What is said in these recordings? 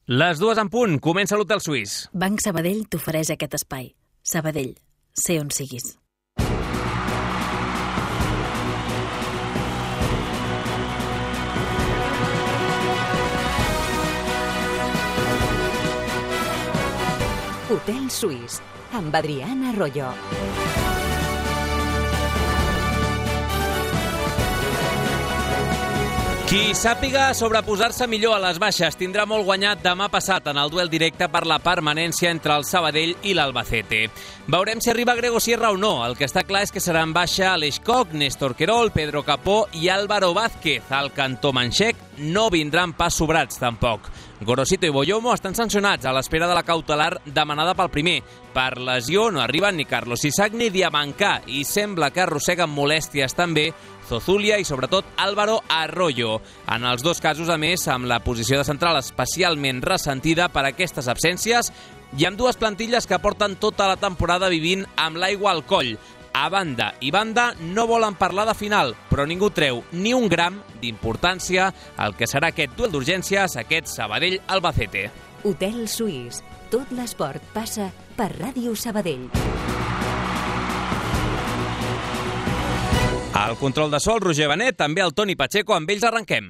Les 2 en punt, comença l'Hotel Suís. Banc Sabadell t'ofereix aquest espai. Sabadell, sé on siguis. Hotel Suís, amb Adriana Arroyo. Qui sàpiga sobreposar-se millor a les baixes tindrà molt guanyat demà passat en el duel directe per la permanència entre el Sabadell i l'Albacete. Veurem si arriba Grego Sierra o no. El que està clar és que serà en baixa Aleix Coc, Néstor Querol, Pedro Capó i Álvaro Vázquez. Al cantó manxec no vindran pas sobrats tampoc. Gorosito i Boyomo estan sancionats a l'espera de la cautelar demanada pel primer. Per lesió no arriben ni Carlos Isaac ni Diamancà i sembla que arrosseguen molèsties també Zozulia i, sobretot, Álvaro Arroyo. En els dos casos, a més, amb la posició de central especialment ressentida per aquestes absències i amb dues plantilles que porten tota la temporada vivint amb l'aigua al coll. A banda i banda no volen parlar de final, però ningú treu ni un gram d'importància al que serà aquest duel d'urgències, aquest Sabadell-Albacete. Hotel Suís. Tot l'esport passa per Ràdio Sabadell. Al control de so, el Roger Benet, també el Toni Pacheco, amb ells arrenquem.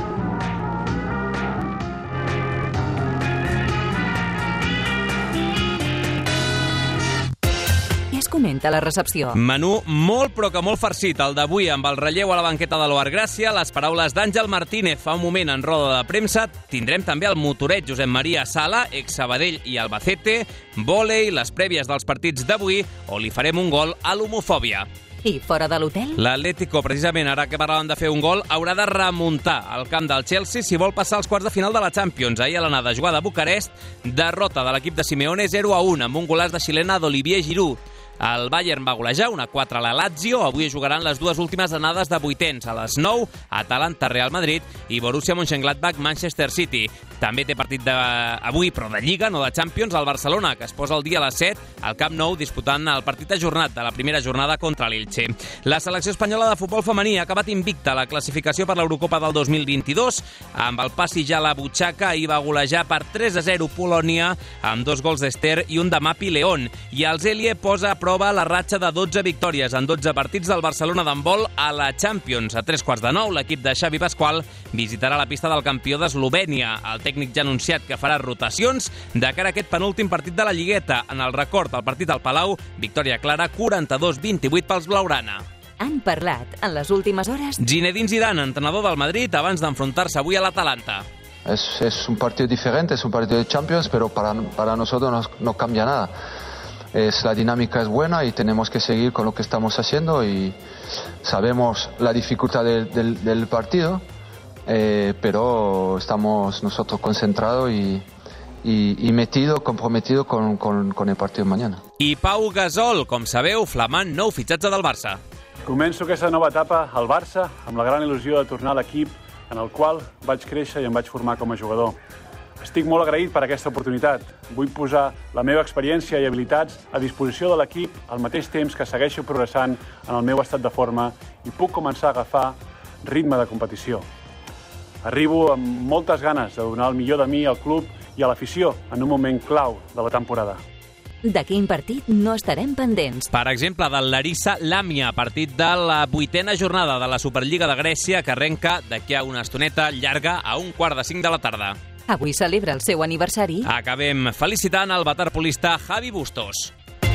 Què es comenta a la recepció? Menú molt però que molt farcit, el d'avui amb el relleu a la banqueta de l'Oar Gràcia, les paraules d'Àngel Martínez fa un moment en roda de premsa, tindrem també el motoret Josep Maria Sala, ex-Sabadell i Albacete, vòlei, les prèvies dels partits d'avui o li farem un gol a l'homofòbia. I fora de l'hotel? L'Atlético, precisament, ara que parlàvem de fer un gol, haurà de remuntar al camp del Chelsea si vol passar als quarts de final de la Champions. Ahir a l'anada jugada a Bucarest, derrota de l'equip de Simeone 0-1 amb un golaç de xilena d'Olivier Giroud. El Bayern va golejar 1-4 a la Lazio. Avui jugaran les dues últimes anades de vuitens. A les 9, Atalanta-Real Madrid i Borussia Mönchengladbach-Manchester City. També té partit avui, però de Lliga, no de Champions, al Barcelona, que es posa el dia a les 7 al Camp Nou disputant el partit ajornat de la primera jornada contra l'Elche. La selecció espanyola de futbol femení ha acabat invicta a la classificació per l'Eurocopa del 2022. Amb el passi ja a la butxaca, hi va golejar per 3-0 Polònia amb 2 gols d'Ester i un de Mapi León. I el Zelie posa a prova la ratxa de 12 victòries en 12 partits del Barcelona d'handbol a la Champions. A 3:15, l'equip de Xavi Pasqual visitarà la pista del campió d'Eslovènia. El tècnic ja ha anunciat que farà rotacions de cara a aquest penúltim partit de la Lligueta. En el record, el partit al Palau, victòria clara 42-28 pels blaugrana. Han parlat en les últimes hores? Zinedine Zidane, entrenador del Madrid, abans d'enfrontar-se avui a l'Atalanta. Es un partido diferente, es un partido de Champions, pero para nosotros no cambia nada. La dinámica es buena y tenemos que seguir con lo que estamos haciendo y sabemos la dificultad del partido, pero estamos nosotros concentrados y comprometidos con el partido de mañana. I Pau Gasol, com sabeu, flamant nou fitxatge del Barça. Començo aquesta nova etapa al Barça amb la gran il·lusió de tornar a l'equip en el qual vaig créixer i em vaig formar com a jugador. Estic molt agraït per aquesta oportunitat. Vull posar la meva experiència i habilitats a disposició de l'equip al mateix temps que segueixo progressant en el meu estat de forma i puc començar a agafar ritme de competició. Arribo amb moltes ganes de donar el millor de mi al club i a l'afició en un moment clau de la temporada. De quin partit no estarem pendents? Per exemple, del Larissa Lamia, partit de la 8a jornada de la Superliga de Grècia, que arrenca d'aquí a una estoneta llarga a 4:45 de la tarda. Avui celebra el seu aniversari. Acabem felicitant el waterpolista Javi Bustos.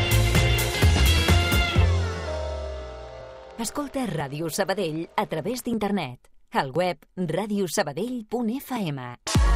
Escolta Ràdio Sabadell a través d'internet. Al web radiosabadell.fm.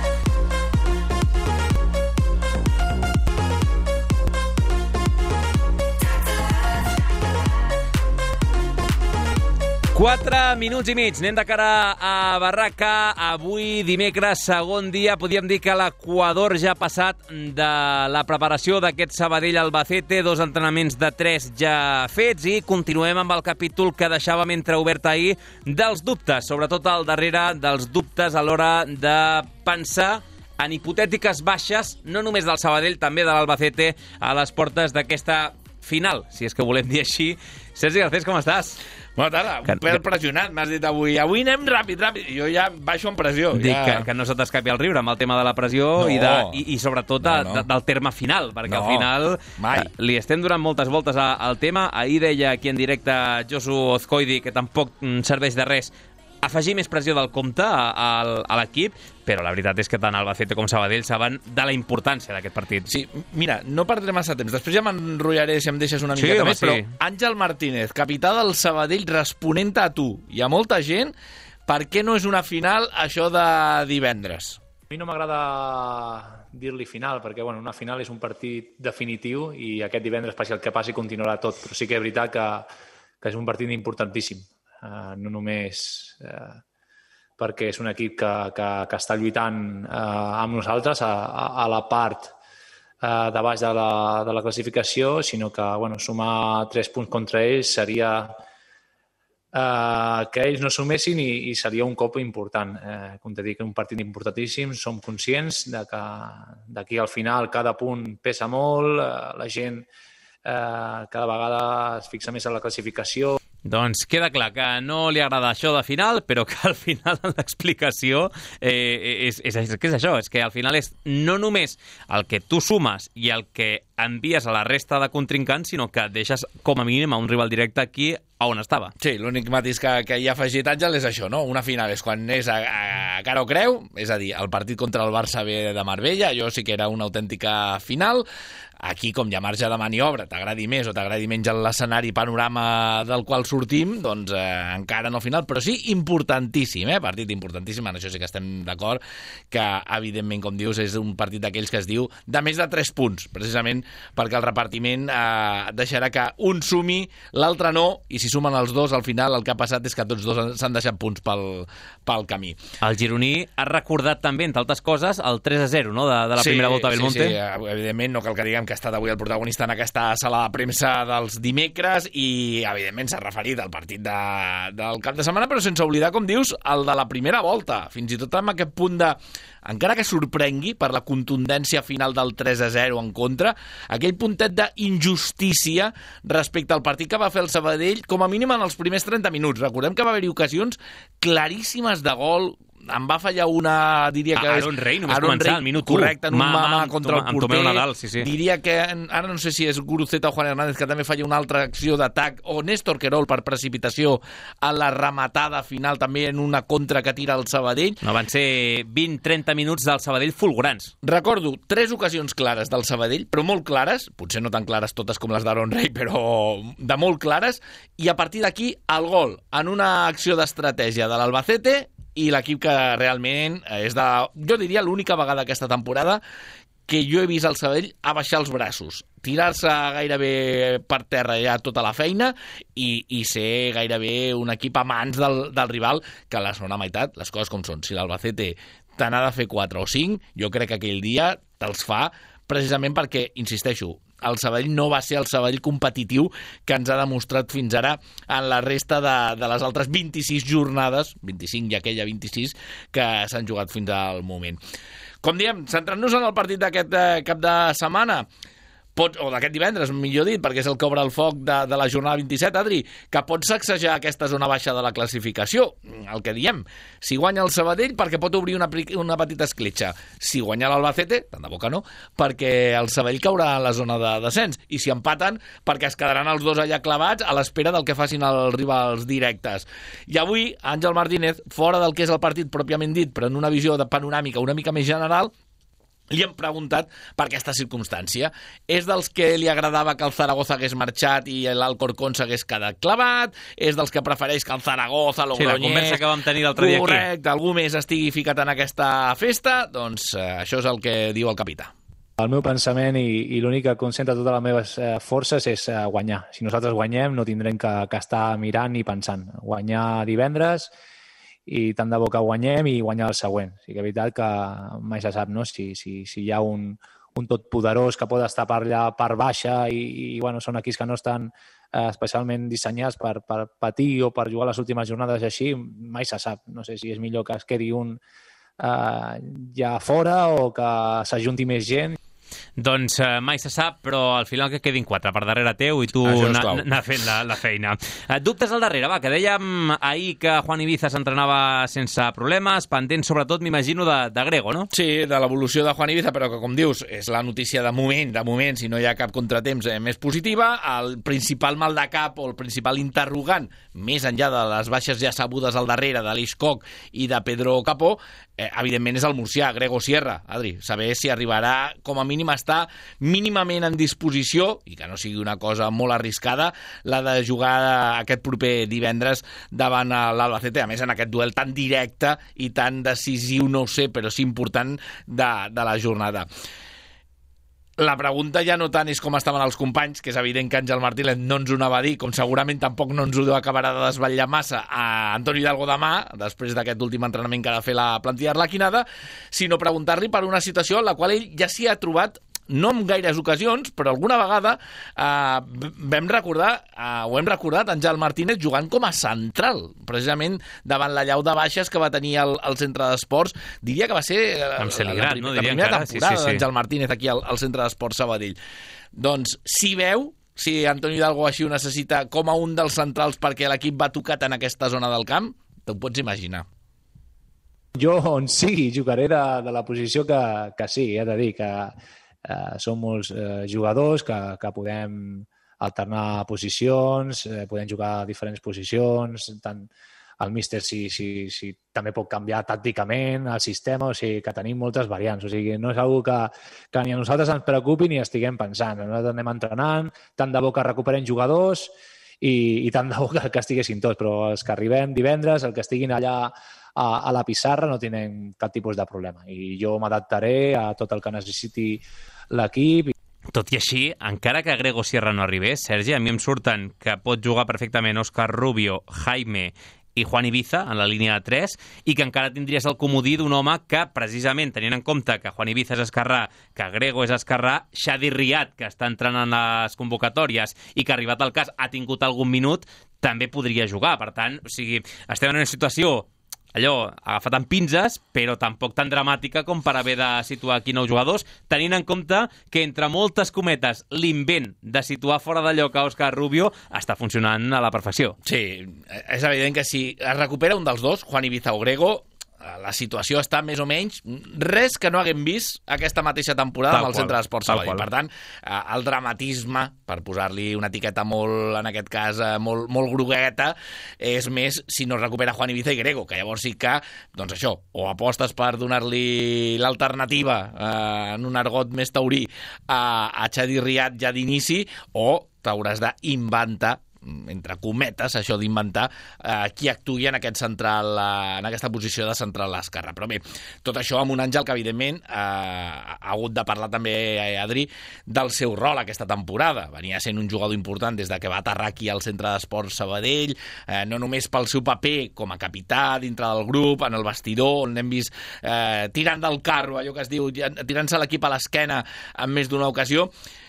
Quatre minuts i mig. Anem de cara a Barraca. Avui, dimecres, segon dia. Podríem dir que l'Equador ja ha passat de la preparació d'aquest Sabadell-Albacete. 2 entrenaments de 3 ja fets i continuem amb el capítol que deixàvem entreobert ahir dels dubtes, sobretot al darrere dels dubtes a l'hora de pensar en hipotètiques baixes, no només del Sabadell, també de l'Albacete, a les portes d'aquesta final, si és que volem dir així, Sergi Garcés, com estàs? Bona tarda, un pèl pressionat, m'has dit avui. Avui anem ràpid. Jo ja baixo en pressió. Dic que no se t'escapi el riure amb el tema de la pressió i sobretot del terme final, perquè al final li estem donant moltes voltes al tema. Ahir deia aquí en directe Josu Ozcoidi que tampoc serveix de res afegir més pressió del compte a l'equip, però la veritat és que tant Albacete com Sabadell saben de la importància d'aquest partit. Sí, mira, no perdré massa temps. Després ja m'enrotllaré si em deixes una miqueta més, però Àngel Martínez, capità del Sabadell, responent a tu i a molta gent, per què no és una final això de divendres? A mi no m'agrada dir-li final, perquè una final és un partit definitiu i aquest divendres, passi el que passi, continuarà tot. Però sí que és veritat que és un partit importantíssim. No només perquè és un equip que està lluitant amb nosaltres a la part de baix de la classificació, sinó que sumar 3 punts contra ells seria que ells no sumessin i seria un cop important. Com t'he dit, un partit importantíssim, som conscients que d'aquí al final cada punt pesa molt, la gent cada vegada es fixa més en la classificació. Doncs queda clar que no li agrada això de final, però que al final l'explicació és això, és que al final és no només el que tu sumes i el que envies a la resta de contrincants, sinó que deixes com a mínim a un rival directe aquí on estava. Sí, l'únic matís que hi ha afegit Àngel és això, no? Una final és quan és a cara o creu, és a dir, el partit contra el Barça B de Marbella, allò sí que era una autèntica final. Aquí, com hi ha marge de maniobra, t'agradi més o t'agradi menys l'escenari panorama del qual sortim, doncs encara no al final, però sí importantíssim, partit importantíssim, en això sí que estem d'acord, que evidentment, com dius, és un partit d'aquells que es diu de més de 3 punts, precisament perquè el repartiment deixarà que un sumi, l'altre no, i si sumen els dos, al final el que ha passat és que tots dos s'han deixat punts pel camí. El gironí ha recordat també, entre altres coses, el 3-0, no?, de la primera volta a Belmonte. Sí, evidentment, no cal que diguem que ha estat avui el protagonista en aquesta sala de premsa dels dimecres i, evidentment, s'ha referit al partit del cap de setmana, però sense oblidar, com dius, el de la primera volta. Fins i tot amb aquest punt de... Encara que sorprengui per la contundència final del 3-0 en contra, aquell puntet d'injustícia respecte al partit que va fer el Sabadell, com a mínim en els primers 30 minuts. Recordem que va haver-hi ocasions claríssimes de gol. Em va fallar una, diria que Aaron Rey, només començar, al minut 1. Correcte, en un mà contra el porter. Nadal, sí. Diria que, ara no sé si és Guruceta o Juan Hernández, que també falla una altra acció d'atac, o Néstor Querol per precipitació a la rematada final, també en una contra que tira el Sabadell. No, van ser 20-30 minuts del Sabadell fulgurants. Recordo 3 ocasions clares del Sabadell, però molt clares, potser no tan clares totes com les d'Aaron Rey, però de molt clares, i a partir d'aquí el gol, en una acció d'estratègia de l'Albacete, i l'equip que realment és jo diria l'única vegada aquesta temporada que jo he vist el Sabadell abaixar els braços, tirar-se gairebé per terra ja tota la feina i ser gairebé un equip a mans del rival, que a la segona meitat, les coses com són, si l'Albacete te n'ha de fer 4 o 5, jo crec que aquell dia te'ls fa precisament perquè, insisteixo, el Sabadell no va ser el Sabadell competitiu que ens ha demostrat fins ara en la resta de les altres 26 jornades, 25 i aquella 26, que s'han jugat fins al moment. Com diem, centrant-nos en el partit d'aquest cap de setmana, o d'aquest divendres, millor dit, perquè és el que obre el foc de la jornada 27, Adri, que pot sacsejar aquesta zona baixa de la classificació, el que diem. Si guanya el Sabadell, perquè pot obrir una petita escletxa. Si guanya l'Albacete, tant de bo que no, perquè el Sabadell caurà a la zona de descens. I si empaten, perquè es quedaran els dos allà clavats a l'espera del que facin els rivals directes. I avui, Àngel Martínez, fora del que és el partit pròpiament dit, però en una visió de panoràmica una mica més general, li hem preguntat per aquesta circumstància. És dels que li agradava que el Zaragoza hagués marxat i l'Alcorcón s'hagués quedat clavat? És dels que prefereix que el Zaragoza, l'Ogroñés... Sí, la conversa que vam tenir l'altre dia aquí. Correcte, algú més estigui ficat en aquesta festa? Doncs això és el que diu el capità. El meu pensament i l'únic que concentra totes les meves forces és guanyar. Si nosaltres guanyem no tindrem que estar mirant ni pensant. Guanyar divendres i tant de bo que guanyem i guanyar el següent. Sí que és veritat que mai se sap, no? Si hi ha un totpoderós que pot estar per allà per baixa i són equips que no estan especialment dissenyats per patir o per jugar les últimes jornades així, mai se sap. No sé si és millor que es quedi un ja fora o que s'ajunti més gent. Doncs mai se sap, però al final que quedin 4 per darrere teu i tu anar fent la feina. Dubtes al darrere, va, que dèiem ahir que Juan Ibiza s'entrenava sense problemes, pendent sobretot, m'imagino, de Grego, no? Sí, de l'evolució de Juan Ibiza, però que, com dius, és la notícia de moment, si no hi ha cap contratemps més positiva. El principal mal de cap o el principal interrogant, més enllà de les baixes ja sabudes al darrere de l'Eix Koch i de Pedro Capó, evidentment és el murcià, Grego Sierra. Adri, saber si arribarà com a mínim a estar mínimament en disposició, i que no sigui una cosa molt arriscada, la de jugar aquest proper divendres davant l'Albacete, a més en aquest duel tan directe i tan decisiu, no ho sé, però sí important de la jornada. La pregunta ja no tant és com estaven els companys, que és evident que Àngel Martínez no ens ho anava a dir, com segurament tampoc no ens ho acabarà de desvetllar massa a Antonio Hidalgo demà, després d'aquest últim entrenament que ha de fer la plantilla arlequinada, sinó preguntar-li per una situació en la qual ell ja s'hi ha trobat, no en gaires ocasions, però alguna vegada hem recordat Àngel Martínez jugant com a central, precisament davant la llau de baixes que va tenir el centre d'esports. Diria que va ser la primera temporada d'Àngel Martínez aquí al centre d'esports Sabadell. Doncs si Antonio Hidalgo així ho necessita com a un dels centrals perquè l'equip va tocat en aquesta zona del camp, t'ho pots imaginar. Jo, on sigui, jugaré de la posició que sigui, he de dir que som molts jugadors que podem alternar posicions, podem jugar a diferents posicions, tant el míster si també pot canviar tàcticament el sistema, o sigui que tenim moltes variants, o sigui no és una que ni a nosaltres ens preocupi ni estiguem pensant. Nosaltres anem entrenant, tant de bo que recuperem jugadors i tant de bo que estiguessin tots, però els que arribem divendres, els que estiguin allà a la pissarra no tenen cap tipus de problema i jo m'adaptaré a tot el que necessiti l'equip. Tot i així, encara que Grego Sierra no arribés, Sergi, a mi em surten que pot jugar perfectament Óscar Rubio, Jaime i Juan Ibiza en la línia de 3 i que encara tindries el comodí d'un home que, precisament, tenint en compte que Juan Ibiza és esquerrà, que Grego és esquerrà, Shadi Riyad, que està entrant en les convocatòries i que, arribat al cas, ha tingut algun minut, també podria jugar. Per tant, o sigui, estem en una situació allò, agafat amb pinces, però tampoc tan dramàtica com per haver de situar aquí 9 jugadors, tenint en compte que, entre moltes cometes, l'invent de situar fora de lloc a Óscar Rubio està funcionant a la perfecció. Sí, és evident que si es recupera un dels dos, Juan Ibiza o Grego, la situació està més o menys res que no haguem vist aquesta mateixa temporada amb el centre d'esports Sabadell. Per tant, el dramatisme, per posar-li una etiqueta molt, en aquest cas, molt grogueta, és més si no es recupera Juan Ibiza i Grego, que llavors sí que, doncs això, o apostes per donar-li l'alternativa en un argot més taurí a Shadi Riyad ja d'inici, o t'hauràs d'inventar, entre cometes, això d'inventar qui actuï en aquest central, en aquesta posició de central a l'esquerra. Però bé, tot això amb un Àngel que, evidentment, ha hagut de parlar també, Adri, del seu rol aquesta temporada. Venia sent un jugador important des de que va aterrar aquí al centre d'esports Sabadell, no només pel seu paper com a capità dintre del grup, en el vestidor, on l'hem vist tirant del carro, allò que es diu, tirant-se l'equip a l'esquena en més d'una ocasió,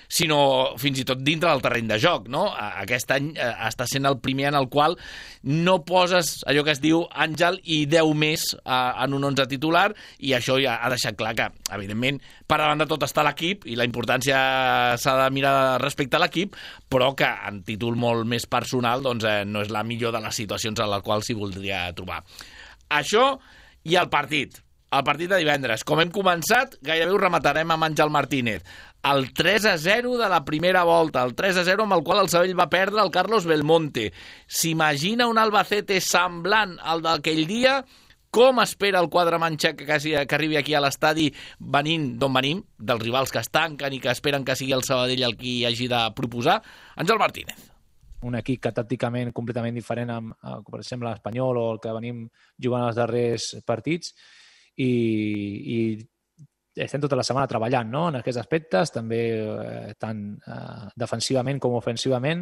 sinó fins i tot dintre del terreny de joc, no? Aquest any està sent el primer en el qual no poses allò que es diu Àngel i 10 més en un 11 titular, i això ja ha deixat clar que, evidentment, per davant de tot està l'equip i la importància s'ha de mirar respecte a l'equip, però que en títol molt més personal doncs, no és la millor de les situacions en les quals s'hi voldria trobar. Això i el partit de divendres. Com hem començat, gairebé ho rematarem amb Àngel Martínez. El 3-0 de la primera volta, el 3-0 amb el qual el Sabadell va perdre el Carlos Belmonte. S'imagina un Albacete semblant al d'aquell dia? Com espera el quadre manxec que arribi aquí a l'estadi venint d'on venim, dels rivals que es tanquen i que esperen que sigui el Sabadell el qui hagi de proposar? Àngel Martínez. Un equip que tàcticament completament diferent amb, per exemple, l'Espanyol o el que venim jugant els darrers partits, i estem tota la setmana treballant, no?, en aquests aspectes, també tant defensivament com ofensivament.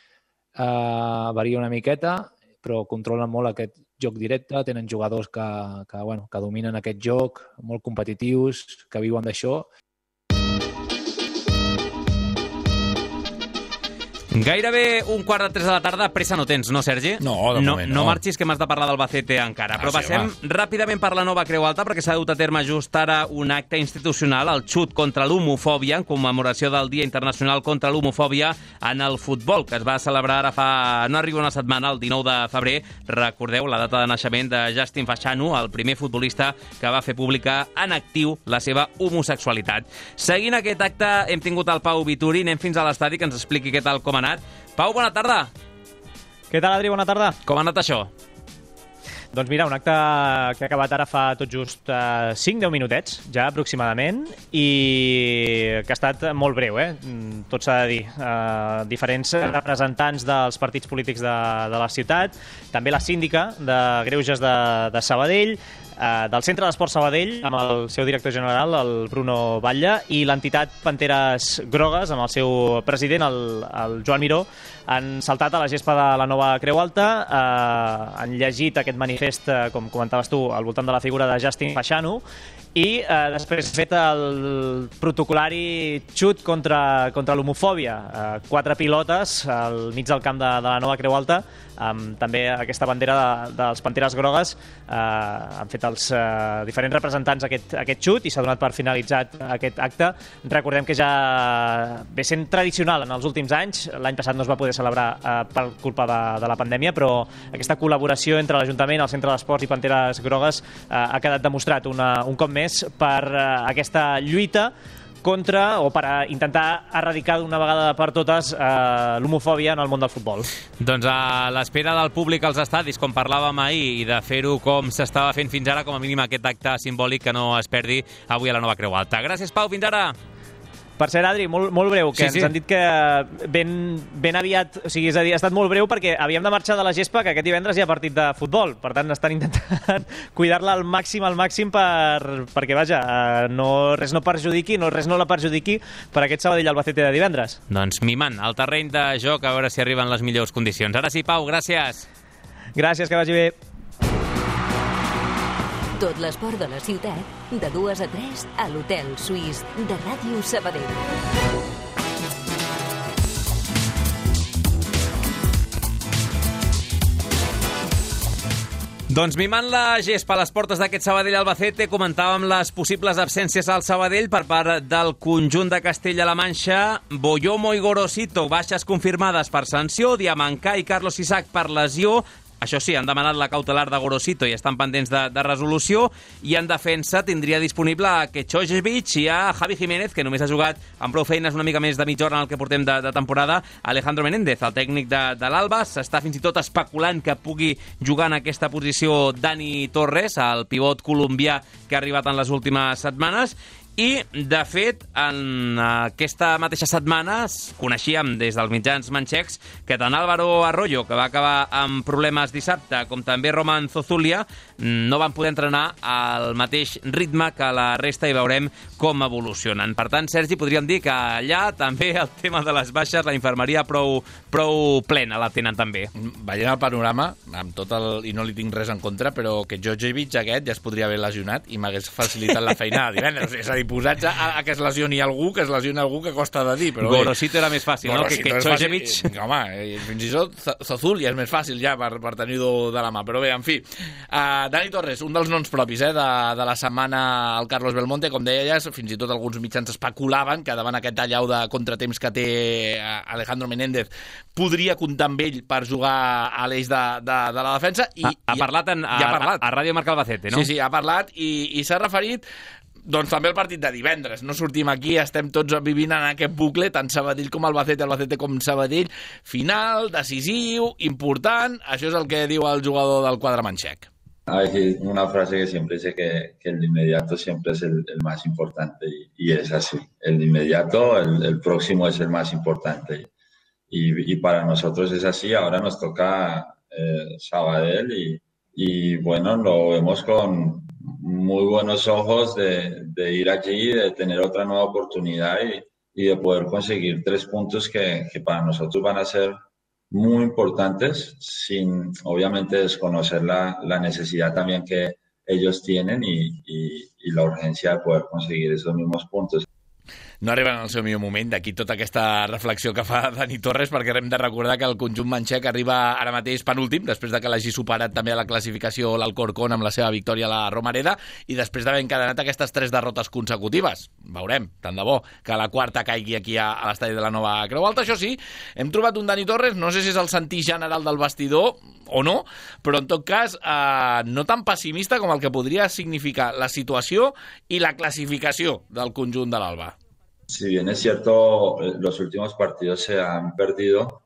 Varia una miqueta, però controlen molt aquest joc directe, tenen jugadors que dominen aquest joc, molt competitius, que viuen d'això. Gairebé 2:45 de la tarda, pressa no tens, no, Sergi? No, de moment no. No marxis, que m'has de parlar d'Albacete encara. Però passem ràpidament per la nova Creu Alta, perquè s'ha dut a terme just ara un acte institucional, el xut contra l'homofòbia, en commemoració del Dia Internacional contra l'Homofòbia en el futbol, que es va celebrar ara fa... no arriba una setmana, el 19 de febrer. Recordeu la data de naixement de Justin Fashanu, el primer futbolista que va fer pública en actiu la seva homosexualitat. Seguint aquest acte, hem tingut el Pau Vituri, anem fins a l'estadi que ens expliqui què tal com ha anat. Pau, bona tarda. Què tal, Adri? Bona tarda. Com ha anat això? Doncs mira, un acte que ha acabat ara fa tot just 5-10 minutets, ja aproximadament, i que ha estat molt breu, tot s'ha de dir. Diferents representants dels partits polítics de la ciutat, també la síndica de Greuges de Sabadell, del Centre d'Esport Sabadell, amb el seu director general, el Bruno Batlle, i l'entitat Panteres Grogues, amb el seu president, el Joan Miró, han saltat a la gespa de la nova Creu Alta, han llegit aquest manifest, com comentaves tu, al voltant de la figura de Justin Fashanu, i després ha fet el protocolari xut contra l'homofòbia. 4 pilotes al mig del camp de la nova Creu Alta, amb també aquesta bandera dels Panteres Grogues. Han fet els diferents representants aquest xut i s'ha donat per finalitzat aquest acte. Recordem que ja ve sent tradicional en els últims anys. L'any passat no es va poder celebrar per culpa de la pandèmia, però aquesta col·laboració entre l'Ajuntament, el Centre d'Esports i Panteres Grogues ha quedat demostrat un cop més per aquesta lluita contra, o per intentar erradicar d'una vegada per totes l'homofòbia en el món del futbol. Doncs a l'espera del públic als estadis, com parlàvem ahir, i de fer-ho com s'estava fent fins ara, com a mínim aquest acte simbòlic que no es perdi avui a la nova Creu Alta. Gràcies, Pau, fins ara! Per cert, Adri, molt breu, que ens han dit que ben aviat, o sigui, és a dir, ha estat molt breu perquè havíem de marxar de la gespa, que aquest divendres hi ha partit de futbol. Per tant, estan intentant cuidar-la al màxim perquè, vaja, res no la perjudiqui per aquest Sabadell-Albacete de divendres. Doncs mimant el terreny de joc, a veure si arriben les millors condicions. Ara sí, Pau, gràcies. Gràcies, que vagi bé. Tot l'esport de la ciutat, de 2 a 3 a l'Hotel Suís de Ràdio Sabadell. Doncs mimant la gespa a les portes d'aquest Sabadell-Albacete, comentàvem les possibles absències al Sabadell per part del conjunt de Castella-La Manxa. Boyomo i Gorosito, baixes confirmades per sanció, Diamancà i Carlos Isaac per lesió. Això sí, han demanat la cautelar de Gorosito i estan pendents de resolució. I en defensa tindria disponible a Kechojevic i a Javi Jiménez, que només ha jugat amb prou feines una mica més de mitja hora en el que portem de temporada. Alejandro Menéndez, el tècnic de l'Alba, s'està fins i tot especulant que pugui jugar en aquesta posició Dani Torres, el pivot colombià que ha arribat en les últimes setmanes. I, de fet, en aquesta mateixa setmana coneixíem des dels mitjans manxecs que tant Álvaro Arroyo, que va acabar amb problemes dissabte, com també Roman Zozulia, no van poder entrenar al mateix ritme que la resta i veurem com evolucionen. Per tant, Sergi, podríem dir que allà també el tema de les baixes, la infermeria prou plena la tenen també. Veient el panorama, amb tot i no li tinc res en contra, però que Djordjevic aquest ja es podria haver lesionat i m'hagués facilitat la feina de divendres. És a dir, posats a que es lesioni algú, que costa de dir. Però Gorosito era més fàcil, no? Que Djordjevic. Home, fins i tot Zozulia és més fàcil ja per tenir-ho de la mà. Però bé, en fi. Dani Torres, un dels noms propis de la setmana al Carlos Belmonte, com deies, fins i tot alguns mitjans especulaven que davant aquest tallau de contratemps que té Alejandro Menéndez podria comptar amb ell per jugar a l'eix de la defensa. Ha parlat a Ràdio Marca Albacete, no? Sí, ha parlat i s'ha referit doncs també el partit de divendres. No sortim aquí, estem tots vivint en aquest bucle, tant Sabadell com Albacete com Sabadell. Final, decisiu, important. Això és el que diu el jugador del quadre manxec. Hay una frase que siempre dice que el inmediato siempre es el más importante y es así. El inmediato, el próximo es el más importante y para nosotros es así. Ahora nos toca Sabadell y bueno, lo vemos con muy buenos ojos de ir allí, de tener otra nueva oportunidad y de poder conseguir 3 puntos que para nosotros van a ser muy importantes, sin obviamente desconocer la necesidad también que ellos tienen y la urgencia de poder conseguir esos mismos puntos. no arriben al seu millor moment. D'aquí tota aquesta reflexió que fa Dani Torres, perquè hem de recordar que el conjunt manxec arriba ara mateix penúltim, després de que l'hagi superat també a la classificació l'Alcorcón amb la seva victòria a la Romareda, i després d'haver encadenat aquestes 3 derrotes consecutives. Veurem, tant de bo, que la quarta caigui aquí a l'estadi de la Nova Creu Alta. Això sí, hem trobat un Dani Torres, no sé si és el sentir general del vestidor o no, però en tot cas no tan pessimista com el que podria significar la situació i la clasificació del conjunt de l'Alba. Si bien es cierto, los últimos partidos se han perdido,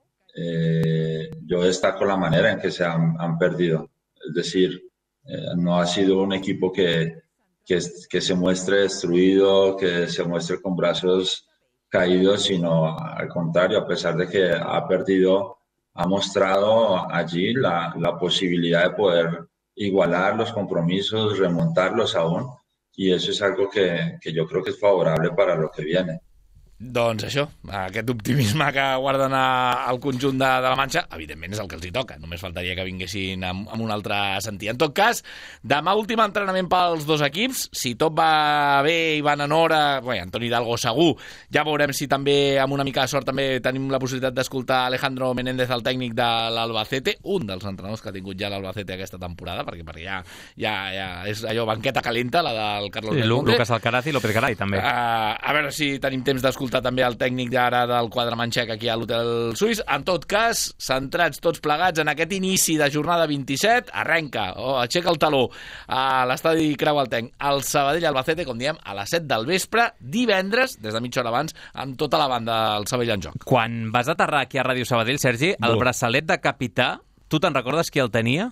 yo destaco la manera en que se han perdido. Es decir, no ha sido un equipo que se muestre destruido, que se muestre con brazos caídos, sino al contrario, a pesar de que ha perdido, ha mostrado allí la posibilidad de poder igualar los compromisos, remontarlos aún. Y eso es algo que yo creo que es favorable para lo que viene. Doncs això, aquest optimisme que guarden al conjunt de la Manxa, evidentment és el que els hi toca, només faltaria que vinguessin amb un altre sentit. En tot cas, demà últim entrenament pels dos equips, si tot va bé i van en hora, bé, Antoni Hidalgo segur, ja veurem si també amb una mica de sort també tenim la possibilitat d'escoltar Alejandro Menéndez, el tècnic de l'Albacete, un dels entrenadors que ha tingut ja l'Albacete aquesta temporada, perquè ja és allò banqueta calenta, la del Carlos Belmonte. Lucas Alcaraz i López Garay, també. A veure si tenim temps d'escoltar també el tècnic d'ara del quadre manxec aquí a l'Hotel Suís. En tot cas, centrats tots plegats en aquest inici de jornada 27, arrenca, aixeca el taló a l'estadi Creualtenc, el Sabadell-Albacete, com diem, a les 7 del vespre, divendres, des de mitja hora abans, amb tota la banda del Sabadell en joc. Quan vas aterrar aquí a Ràdio Sabadell, Sergi, el braçalet de capità, tu te'n recordes qui el tenia?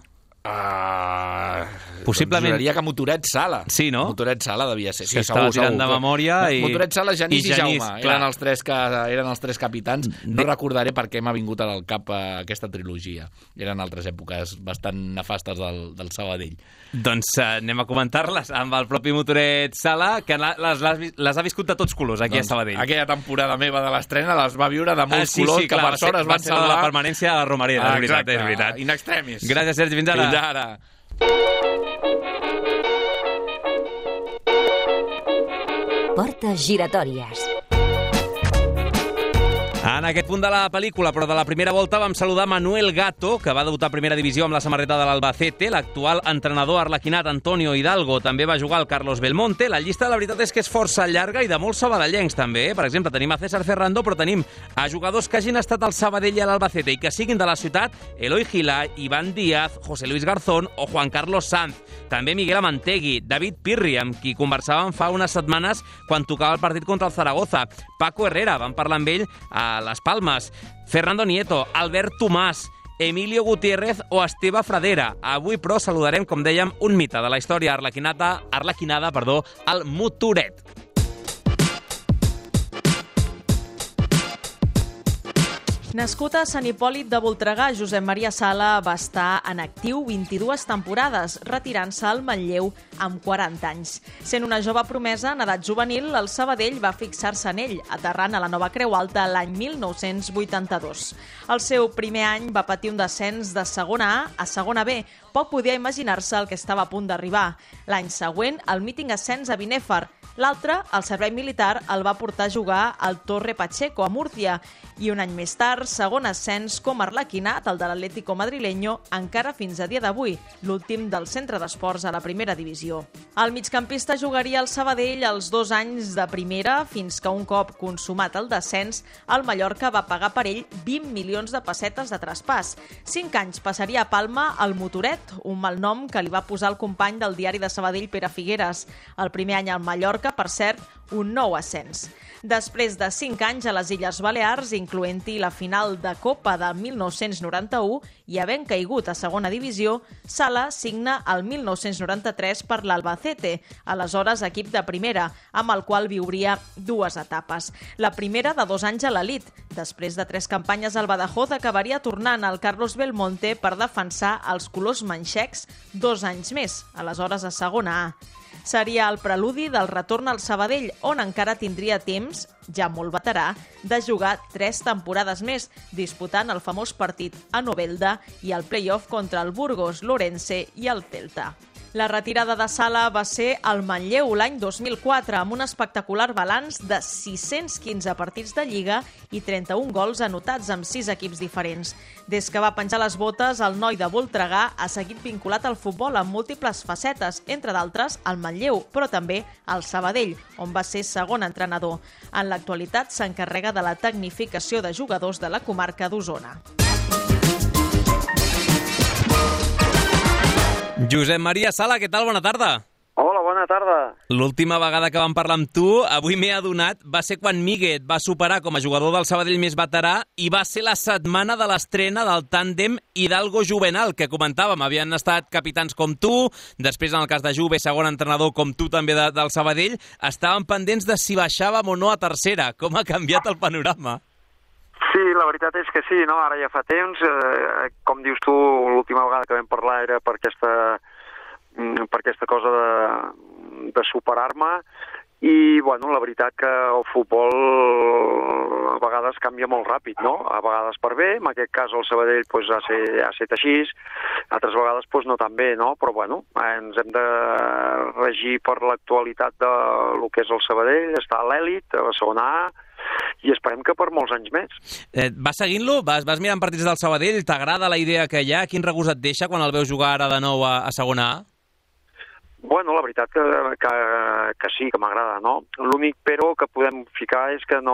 Possiblement. Juraria que Motoret Sala. Sí, no? Motoret Sala devia ser. Sí, estava tirant de memòria. Motoret Sala, Genís i Jaume. Eren els tres capitans. No recordaré per què m'ha vingut al cap aquesta trilogia. Eren altres èpoques bastant nefastes del Sabadell. Doncs anem a comentar-les amb el propi Motoret Sala, que les ha viscut de tots colors aquí a Sabadell. Aquella temporada meva de l'estrena les va viure de molts colors, que per sort es van salvar. La permanència de la Romareda, és veritat. In extremis. Gràcies, Sergi. Fins ara. Fins ara. Portes giratòries. En aquest punt de la pel·lícula, però de la primera volta, vam saludar Manuel Gato, que va debutar a primera divisió amb la samarreta de l'Albacete, l'actual entrenador arlequinat Antonio Hidalgo també va jugar al Carlos Belmonte. La llista, la veritat, és que és força llarga i de molts sabadellencs, també. Per exemple, tenim a César Ferrando, però tenim a jugadors que hagin estat al Sabadell i a l'Albacete i que siguin de la ciutat: Eloi Gila, Iván Díaz, José Luis Garzón o Juan Carlos Sanz. També Miguel Amantegui, David Pirri, amb qui conversàvem fa unes setmanes quan tocava el partit contra el Zaragoza, Paco Herrera, vam parlar amb ell a Las Palmas, Fernando Nieto, Albert Tomàs, Emilio Gutiérrez o Esteve Fradera. Avui, però, saludarem, com dèiem, un mite de la història arlequinada, el Motoret. Nascut a Sant Hipòlit de Voltregà, Josep Maria Sala va estar en actiu 22 temporades, retirant-se al Manlleu amb 40 anys. Sent una jove promesa en edat juvenil, el Sabadell va fixar-se en ell, aterrant a la Nova Creu Alta l'any 1982. El seu primer any va patir un descens de segona A a segona B. Poc podia imaginar-se el que estava a punt d'arribar. L'any següent, el míting ascens a Binèfar. L'altre, el servei militar, el va portar a jugar al Torre Pacheco, a Múrcia, i un any més tard, segon ascens com arlequinat, el de l'Atlético madrileño, encara fins a dia d'avui, l'últim del centre d'esports a la primera divisió. El migcampista jugaria al Sabadell els 2 anys de primera, fins que un cop consumat el descens, el Mallorca va pagar per ell 20 milions de pessetes de traspàs. 5 anys passaria a Palma el Motoret, un malnom que li va posar el company del diari de Sabadell, Pere Figueres. El primer any al Mallorca, per cert, un nou ascens. Després de 5 anys a les Illes Balears, incloent-hi la final de Copa del 1991 i havent caigut a segona divisió, Sala signa el 1993 per l'Albacete, aleshores equip de primera, amb el qual viuria 2 etapes. La primera de 2 anys a l'elit. Després de 3 campanyes al Badajoz, acabaria tornant al Carlos Belmonte per defensar els colors manxecs 2 anys més, aleshores a segona A. Seria el preludi del retorn al Sabadell, on encara tindria temps, ja molt veterà, de jugar 3 temporades més, disputant el famós partit a Novelda i el play-off contra el Burgos, l'Orense i el Celta. La retirada de Sala va ser al Manlleu l'any 2004, amb un espectacular balanç de 615 partits de Lliga i 31 gols anotats amb 6 equips diferents. Des que va penjar les botes, el noi de Voltregà ha seguit vinculat al futbol amb múltiples facetes, entre d'altres al Manlleu, però també al Sabadell, on va ser segon entrenador. En l'actualitat s'encarrega de la tecnificació de jugadors de la comarca d'Osona. Josep Maria Sala, què tal? Bona tarda. Hola, bona tarda. L'última vegada que vam parlar amb tu, avui m'he adonat, va ser quan Míguez va superar com a jugador del Sabadell més veterà i va ser la setmana de l'estrena del tàndem Hidalgo Juvenal, que comentàvem. Havien estat capitans com tu, després en el cas de Juve, segon entrenador com tu també del Sabadell. Estaven pendents de si baixàvem o no a tercera. Com ha canviat el panorama? Sí, la veritat és que sí, no? Ara ja fa temps, com dius tu, l'última vegada que vam parlar era per aquesta cosa de superar-me i, bueno, la veritat que el futbol a vegades canvia molt ràpid, no? A vegades per bé, en aquest cas el Sabadell pues, ha set així, altres vegades pues, no tan bé, no? Però, bueno, ens hem de regir per l'actualitat de lo que és el Sabadell, està a l'èlit, a la segona A, i esperem que per molts anys més. Vas seguint-lo? Vas mirant partits del Sabadell? T'agrada la idea que hi ha? Quin regust et deixa quan el veus jugar ara de nou a segona A? Bueno, la veritat que sí, que m'agrada, no? L'únic però que podem ficar és que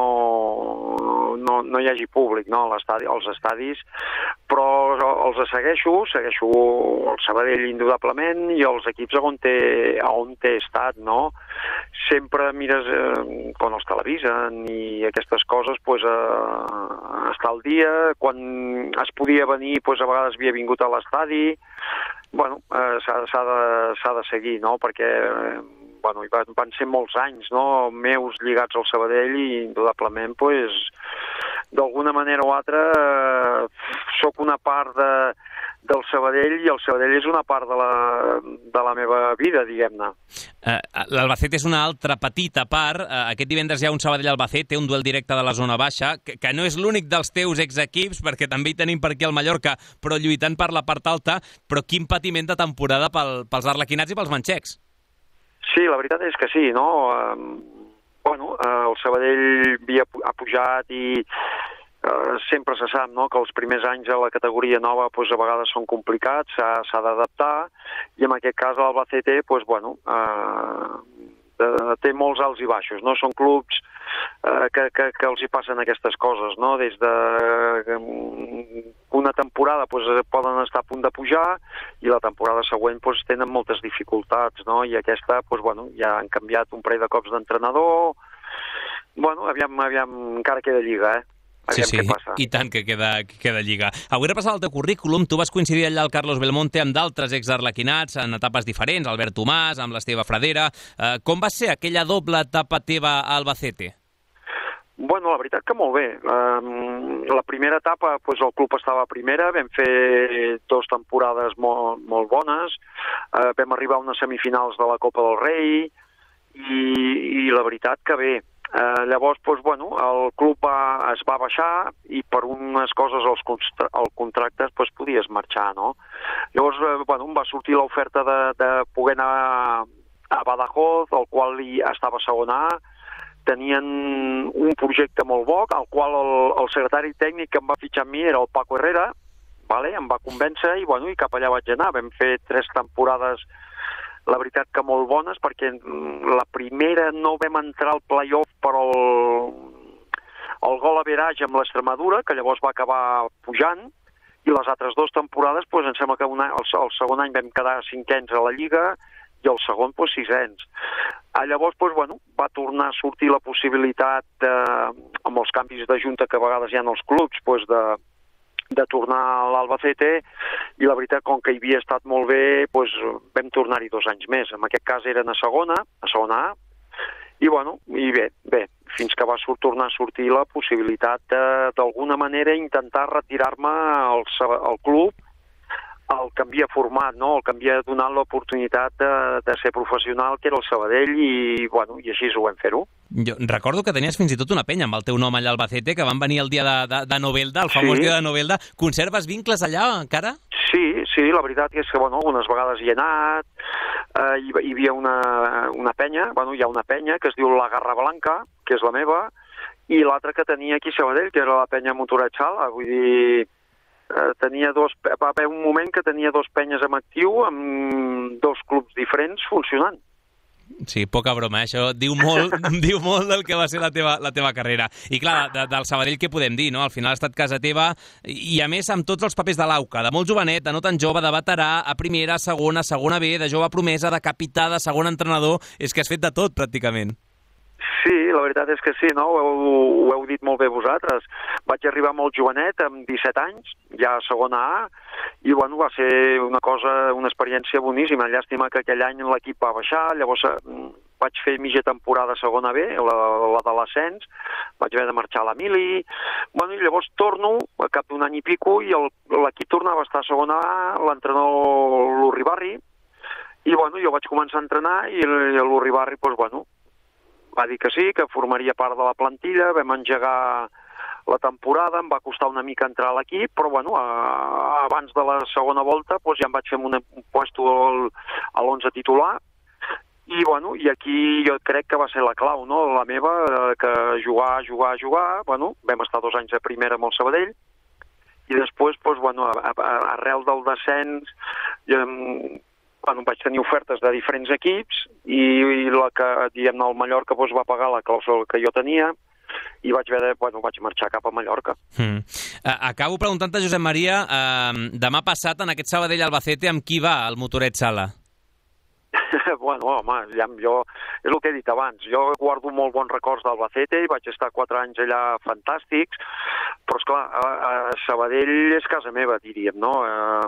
no hi hagi públic, no? Als estadis, però els segueixo el Sabadell indudablement i els equips on té estat, no? Sempre mires quan els televisen i aquestes coses, pues, estar al dia. Quan es podia venir, pues, a vegades havia vingut a l'estadi. Bueno, s'ha de seguir, no? Perquè bueno, van ser molts anys, no? Meus lligats al Sabadell i indudablement, pues, d'alguna manera o altra sóc una part del Sabadell i el Sabadell és una part de la meva vida, diguem-ne. L'Albacete és una altra petita part. Aquest divendres hi ha un Sabadell-Albacete, un duel directe de la zona baixa, que no és l'únic dels teus exequips, perquè també hi tenim per aquí el Mallorca, però lluitant per la part alta. Però quin patiment de temporada pels arlequinats i pels manxecs. Sí, la veritat és que sí, no? Bueno, el Sabadell ha pujat i sempre se sap, no?, que els primers anys a la categoria nova pues, a vegades són complicats, s'ha d'adaptar, i en aquest cas l'Albacete pues, bueno, té molts alts i baixos, no? Són clubs que els hi passen aquestes coses, no? Des de una temporada pues, poden estar a punt de pujar i la temporada següent pues, tenen moltes dificultats, no? I aquesta, pues, bueno, ja han canviat un parell de cops d'entrenador. Bueno, aviam, encara queda lliga, Sí, i tant que queda lliga. Avui repassant el teu currículum, tu vas coincidir allà al Carlos Belmonte amb d'altres exarlequinats en etapes diferents, Albert Tomàs, amb l'Esteve Fradera. Com va ser aquella doble etapa teva a Albacete? Bueno, la veritat que molt bé. La primera etapa, pues, el club estava a primera, vam fer 2 temporades molt bones, vam arribar a unes semifinals de la Copa del Rei i la veritat que bé. Llavors, doncs, bueno, el club es va baixar i per unes coses els contractes doncs, podies marxar, no? Llavors, bueno, em va sortir l'oferta de poder anar a Badajoz, el qual estava a segona A. Tenien un projecte molt bo, al qual el secretari tècnic que em va fitxar amb mi era el Paco Herrera, vale? Em va convèncer i, bueno, i cap allà vaig anar. Vam fer 3 temporades, la veritat que molt bones, perquè la primera no vam entrar al play-off per el gol average amb l'Extremadura, que llavors va acabar pujant, i les altres 2 temporades, doncs, em sembla que el segon any vam quedar 5ens a la Lliga i el segon, doncs, 6ens. Llavors, doncs, bueno, va tornar a sortir la possibilitat, amb els canvis de junta que a vegades hi ha als clubs, doncs, de tornar a l'Albacete, i la veritat, com que hi havia estat molt bé, doncs vam tornar-hi 2 anys més. En aquest cas eren a segona A, i bueno, i bé, fins que va tornar a sortir la possibilitat d'alguna manera intentar retirar-me al club, el que havia format, no? El que havia donat l'oportunitat de ser professional, que era el Sabadell, i, bueno, i així ho vam fer-ho. Jo recordo que tenies fins i tot una penya amb el teu nom allà al Albacete, que van venir el dia de Novelda, el famós dia de Novelda. Conserves vincles allà encara? Sí, la veritat és que, bueno, algunes vegades hi he anat, hi havia una penya, hi ha una penya que es diu la Garra Blanca, que és la meva, i l'altra que tenia aquí a Sabadell, que era la penya Motoret Sala. Vull dir, va haver un moment que tenia 2 penyes en actiu amb 2 clubs diferents funcionant. Sí, poca broma, això diu molt del que va ser la teva carrera. I clar, del Sabadell què podem dir, no? Al final ha estat casa teva i a més amb tots els papers de l'AUCA, de molt jovenet, de no tan jove, de veterà, a primera, segona B, de jove promesa, de capità, de segon entrenador, és que has fet de tot pràcticament. Sí, la veritat és que sí, no? Ho heu dit molt bé vosaltres. Vaig arribar molt jovenet, amb 17 anys, ja a segona A, i bueno, va ser una experiència boníssima. Llàstima que aquell any l'equip va baixar, llavors vaig fer mitja temporada a segona B, la de l'ascens, vaig haver de marxar a l'Emili, bueno, i llavors torno a cap d'un any i pico i l'equip tornava a estar a segona A, l'entrenador l'Urribarri, i bueno, jo vaig començar a entrenar i l'Urribarri, doncs bueno, va dir que sí, que formaria part de la plantilla, vam engegar la temporada, em va costar una mica entrar a l'equip, però bueno, abans de la segona volta doncs ja em vaig fer un puesto a l'11 titular, i bueno, i aquí jo crec que va ser la clau, no?, la meva, que jugar, bueno, vam estar 2 anys a primera amb el Sabadell, i després, doncs bueno, arrel del descens, bueno, vaig tenir ofertes de diferents equips i la que, diguem-ne, el Mallorca doncs, va pagar la clàusula que jo tenia i vaig marxar cap a Mallorca. Acabo preguntant-te, Josep Maria, demà passat en aquest Sabadell-Albacete amb qui va el Motoret Sala? Bueno, home, jo, és el que he dit abans, jo guardo molt bons records d'Albacete i vaig estar 4 anys allà fantàstics, però esclar, a Sabadell és casa meva, diríem, no?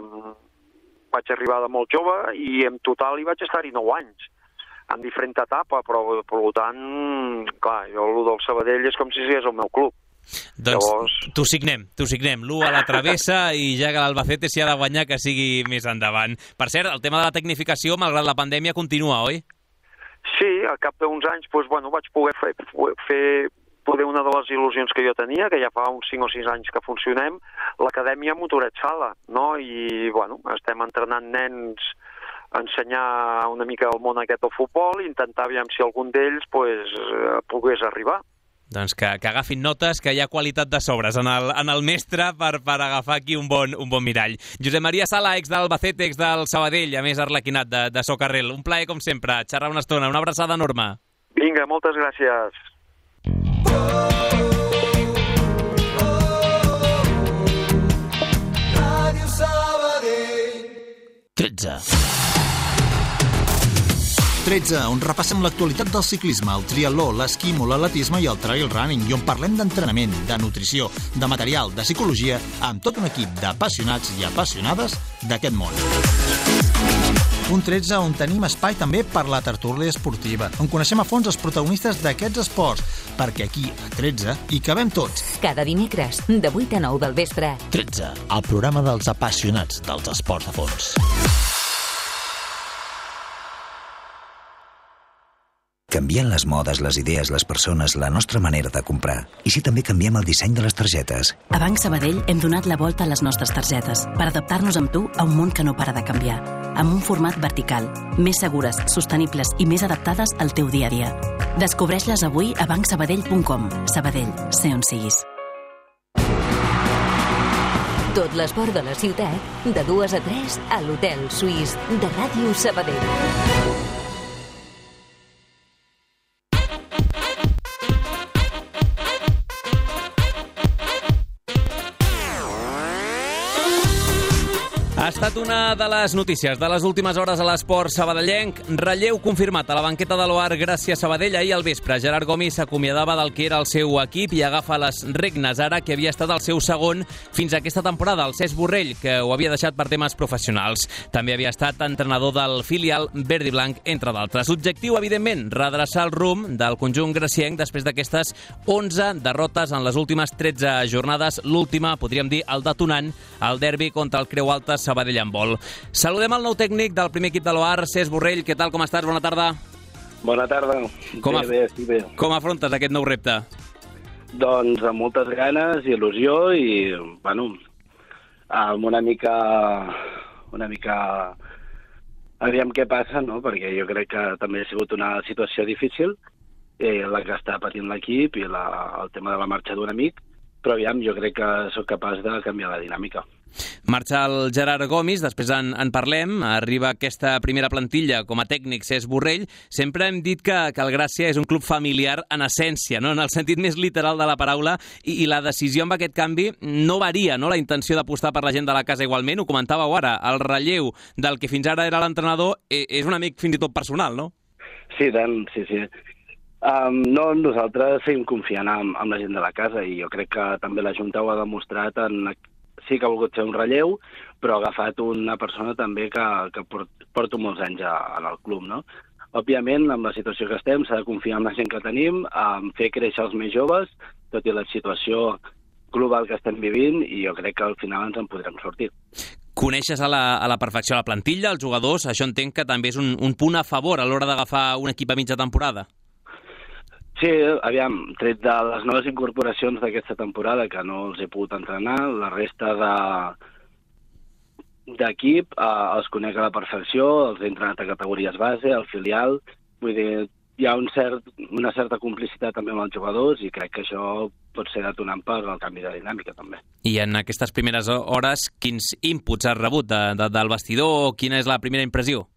Vaig arribar de molt jove i en total hi vaig estar-hi 9 anys, en diferent etapa, però per tant, clar, jo el del Sabadell és com si sigués el meu club. Doncs llavors... t'ho signem, l'1 a la travessa i ja que l'Albacete s'hi ha de guanyar que sigui més endavant. Per cert, el tema de la tecnificació, malgrat la pandèmia, continua, oi? Sí, al cap d'uns anys doncs, bueno, vaig poder fer una de les il·lusions que jo tenia, que ja fa uns 5 o 6 anys que funcionem, l'Acadèmia Motoret Sala, no? I, bueno, estem entrenant nens a ensenyar una mica el món aquest del futbol i intentar aviam si algun d'ells pogués arribar. Doncs que agafin notes, que hi ha qualitat de sobres en el mestre per agafar aquí un bon mirall. Josep Maria Sala, ex d'Albacete, ex del Sabadell, a més arlequinat de Socarrel. Un plaer, com sempre, xerrar una estona. Una abraçada enorme. Vinga, moltes gràcies. Ràdio Sabadell 13, on repassem l'actualitat del ciclisme, el triatló, l'esquimo, l'atletisme i el trail running, i on parlem d'entrenament, de nutrició, de material, de psicologia, amb tot un equip d'apassionats i apassionades d'aquest món. Un 13 on tenim espai també per la tertúlia esportiva, on coneixem a fons els protagonistes d'aquests esports, perquè aquí, a 13, hi cabem tots. Cada dimecres, de 8 a 9 del vespre. 13, el programa dels apassionats dels esports a fons. Canvien les modes, les idees, les persones, la nostra manera de comprar. I si també canviem el disseny de les targetes? A Banc Sabadell hem donat la volta a les nostres targetes per adaptar-nos amb tu a un món que no para de canviar. Amb un format vertical, més segures, sostenibles i més adaptades al teu dia a dia. Descobreix-les avui a bancsabadell.com. Sabadell, sé on siguis. Tot l'esport de la ciutat, de 2 a 3 a l'Hotel Suís de Ràdio Sabadell. Ha estat una de les notícies de les últimes hores a l'esport sabadellenc. Relleu confirmat a la banqueta de l'Oar Gràcia Sabadell. Ahir al vespre, Gerard Gomis s'acomiadava del que era el seu equip i agafa les regnes ara que havia estat el seu segon fins a aquesta temporada, el Cesc Borrell, que ho havia deixat per temes professionals. També havia estat entrenador del filial verd i blanc, entre d'altres. L'objectiu, evidentment, redreçar el rumb del conjunt gracienc després d'aquestes 11 derrotes en les últimes 13 jornades. L'última, podríem dir, el detonant, el derbi contra el Creu Alta Sabadell Handbol. Saludem el nou tècnic del primer equip de l'Oar, Cesc Borrell. Què tal, com estàs? Bona tarda. Bona tarda. Bé. Com afrontes aquest nou repte? Doncs amb moltes ganes i il·lusió i, bueno, amb una mica Aviam què passa, no? Perquè jo crec que també ha sigut una situació difícil, la que està patint l'equip i el tema de la marxa d'un amic, però aviam, jo crec que sóc capaç de canviar la dinàmica. Marxa el Gerard Gomis, després en parlem, arriba aquesta primera plantilla com a tècnic Cesc Borrell. Sempre hem dit que el Gràcia és un club familiar en essència, no? En el sentit més literal de la paraula, i la decisió amb aquest canvi no varia, no? La intenció d'apostar per la gent de la casa igualment, ho comentàveu ara, el relleu del que fins ara era l'entrenador és un amic fins i tot personal, no? Sí, tant, sí. No, nosaltres seguim confiant en la gent de la casa i jo crec que també la Junta ho ha demostrat sí que ha volgut fer un relleu, però ha agafat una persona també que porto molts anys en el club, no? Òbviament, amb la situació que estem, s'ha de confiar en la gent que tenim, en fer créixer els més joves, tot i la situació global que estem vivint, i jo crec que al final ens en podrem sortir. Coneixes a la perfecció la plantilla, els jugadors, això entenc que també és un punt a favor a l'hora d'agafar un equip a mitja temporada. Sí, aviam, tret de les noves incorporacions d'aquesta temporada, que no els he pogut entrenar, la resta d'equip els conec a la perfecció, els he entrenat a categories base, al filial, vull dir, hi ha una certa complicitat també amb els jugadors i crec que això pot ser detonant per al canvi de dinàmica també. I en aquestes primeres hores, quins inputs has rebut del vestidor? Quina és la primera impressió?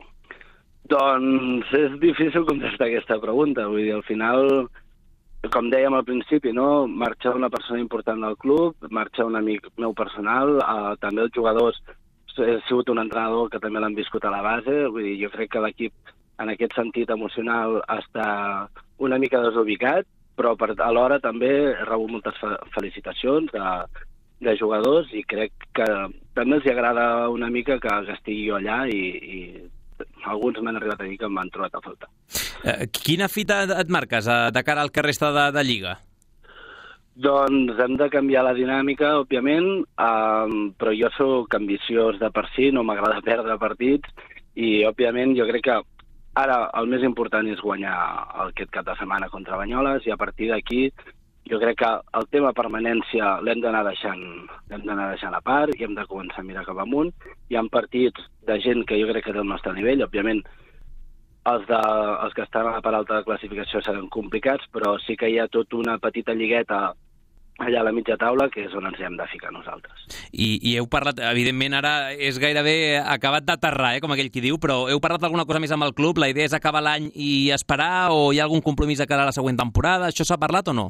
Doncs és difícil contestar aquesta pregunta. Vull dir, al final, com dèiem al principi, no? Marxa una persona important del club, marxa un amic meu personal, també els jugadors, he sigut un entrenador que també l'han viscut a la base, vull dir, jo crec que l'equip en aquest sentit emocional està una mica desubicat, però alhora també he rebut moltes felicitacions de jugadors i crec que també els agrada una mica que estigui jo allà i alguns m'han arribat a dir que m'han trobat a faltar. Quina fita et marques de cara al que resta de Lliga? Doncs hem de canviar la dinàmica, òbviament, però jo soc ambiciós de per si, no m'agrada perdre partits i, òbviament, jo crec que ara el més important és guanyar aquest cap de setmana contra Banyoles i a partir d'aquí jo crec que el tema permanència l'hem d'anar deixant a part i hem de començar a mirar cap amunt. Hi ha partits de gent que jo crec que té el nostre nivell, òbviament els que estan a la part alta de classificació seran complicats, però sí que hi ha tota una petita lligueta allà a la mitja taula, que és on ens hem de ficar nosaltres. I heu parlat, evidentment ara és gairebé acabat d'aterrar, com aquell qui diu, però heu parlat alguna cosa més amb el club? La idea és acabar l'any i esperar, o hi ha algun compromís de cara a la següent temporada? Això s'ha parlat o no?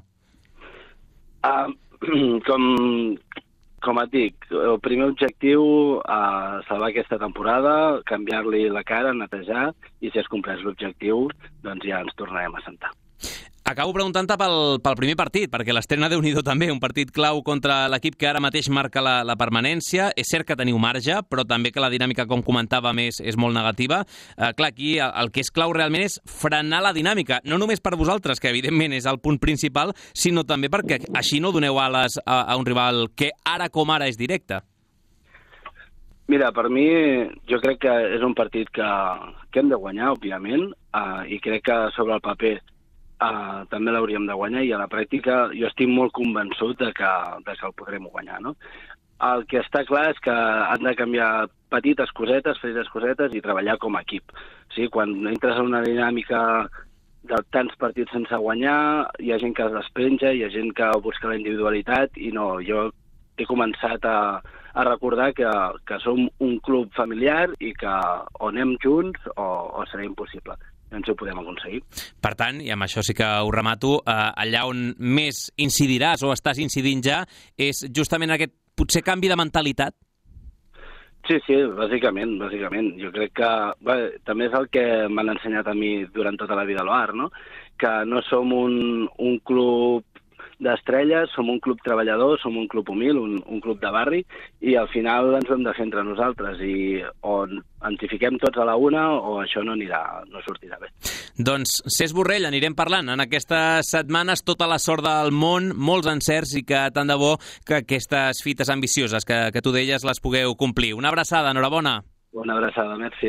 Com et dic, el primer objectiu salvar aquesta temporada, canviar-li la cara, netejar, i si es compleix l'objectiu, doncs ja ens tornarem a sentar. Acabo preguntant-te pel primer partit, perquè l'estrena Déu-n'hi-do també, un partit clau contra l'equip que ara mateix marca la permanència. És cert que teniu marge, però també que la dinàmica, com comentàvem, és molt negativa. Clar, aquí el que és clau realment és frenar la dinàmica, no només per vosaltres, que evidentment és el punt principal, sinó també perquè així no doneu ales a un rival que ara com ara és directe. Mira, per mi, jo crec que és un partit que hem de guanyar, òbviament, i crec que sobre el paper també l'hauríem de guanyar i a la pràctica jo estic molt convençut de que el podrem guanyar, no? El que està clar és que han de canviar petites cosetes i treballar com a equip. O sigui, quan entres en una dinàmica de tants partits sense guanyar, hi ha gent que es despenja, hi ha gent que busca la individualitat i no, jo he començat a recordar que som un club familiar i que o anem junts o serà impossible. Ens ho podem aconseguir. Per tant, i amb això sí que ho remato, allà on més incidiràs o estàs incidint ja és justament aquest potser canvi de mentalitat? Sí, bàsicament. Jo crec que també és el que m'han ensenyat a mi durant tota la vida a l'OAR, no? Que no som un club d'estrelles, som un club treballador, som un club humil, un club de barri, i al final ens ho hem de fer entre nosaltres, i o ens hi fiquem tots a la una o això no sortirà bé. Doncs, Cesc Borrell, anirem parlant en aquestes setmanes, tota la sort del món, molts encerts i que tant de bo que aquestes fites ambicioses que tu deies les pugueu complir. Una abraçada, enhorabona. Una abraçada, merci.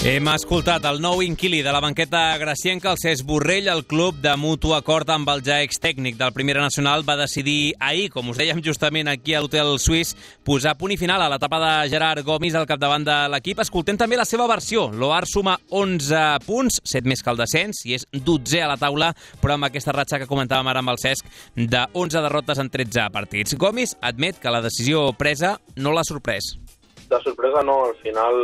Hem escoltat el nou inquilí de la banqueta gracienca, el Cesc Borrell. El club, de mutu acord amb el ja extècnic del Primera Nacional, va decidir ahir, com us dèiem justament aquí a l'Hotel Suís, posar punt i final a l'etapa de Gerard Gomis al capdavant de l'equip. Escoltem també la seva versió. L'Oar suma 11 punts, 7 més que el descens, i és 12è a la taula, però amb aquesta ratxa que comentàvem ara amb el Cesc, de 11 derrotes en 13 partits. Gomis admet que la decisió presa no l'ha sorprès. De sorpresa no, al final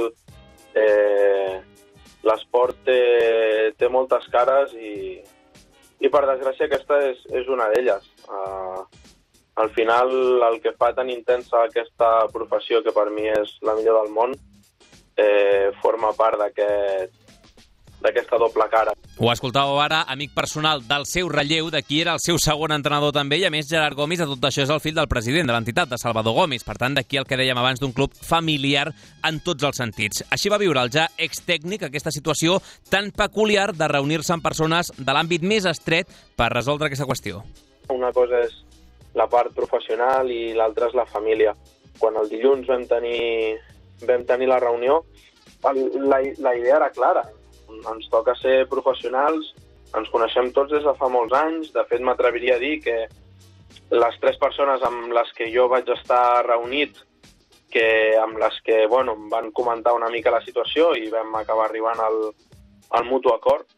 l'esport té moltes cares i per desgràcia aquesta és una d'elles. Al final el que fa tan intensa aquesta professió, que per mi és la millor del món, forma part d'aquesta doble cara. Ho escoltàveu ara, amic personal del seu relleu, de qui era el seu segon entrenador també, i a més Gerard Gomis, de tot això, és el fill del president de l'entitat, de Salvador Gomis. Per tant, d'aquí el que dèiem abans d'un club familiar en tots els sentits. Així va viure el ja extècnic aquesta situació tan peculiar de reunir-se amb persones de l'àmbit més estret per resoldre aquesta qüestió. Una cosa és la part professional i l'altra és la família. Quan el dilluns vam tenir la reunió, la idea era clara. Ens toca ser professionals, ens coneixem tots des de fa molts anys. De fet, m'atreviria a dir que les 3 persones amb les que jo vaig estar reunit, amb les que em van comentar una mica la situació i vam acabar arribant al mutu acord,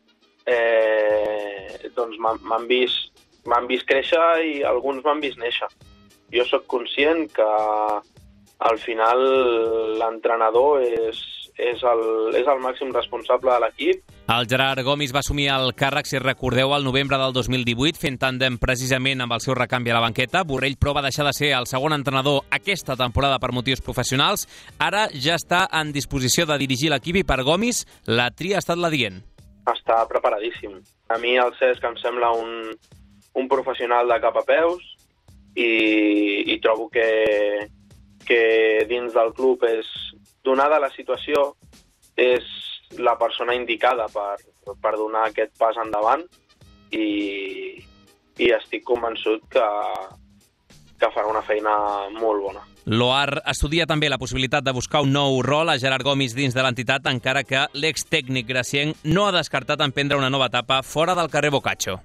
doncs m'han vist créixer i alguns m'han vist néixer. Jo sóc conscient que al final l'entrenador és el màxim responsable de l'equip. El Gerard Gomis va assumir el càrrec, si recordeu, al novembre del 2018, fent tàndem precisament amb el seu recanvi a la banqueta. Borrell, però, va deixar de ser el segon entrenador aquesta temporada per motius professionals. Ara ja està en disposició de dirigir l'equip i per Gomis la tria ha estat la dient. Està preparadíssim. A mi el Cesc em sembla un professional de cap a peus i trobo que dins del club donada la situació, és la persona indicada per donar aquest pas endavant i estic convençut que farà una feina molt bona. L'Oar estudia també la possibilitat de buscar un nou rol a Gerard Gomis dins de l'entitat, encara que l'extècnic gracienc no ha descartat emprendre una nova etapa fora del carrer Boccaccio.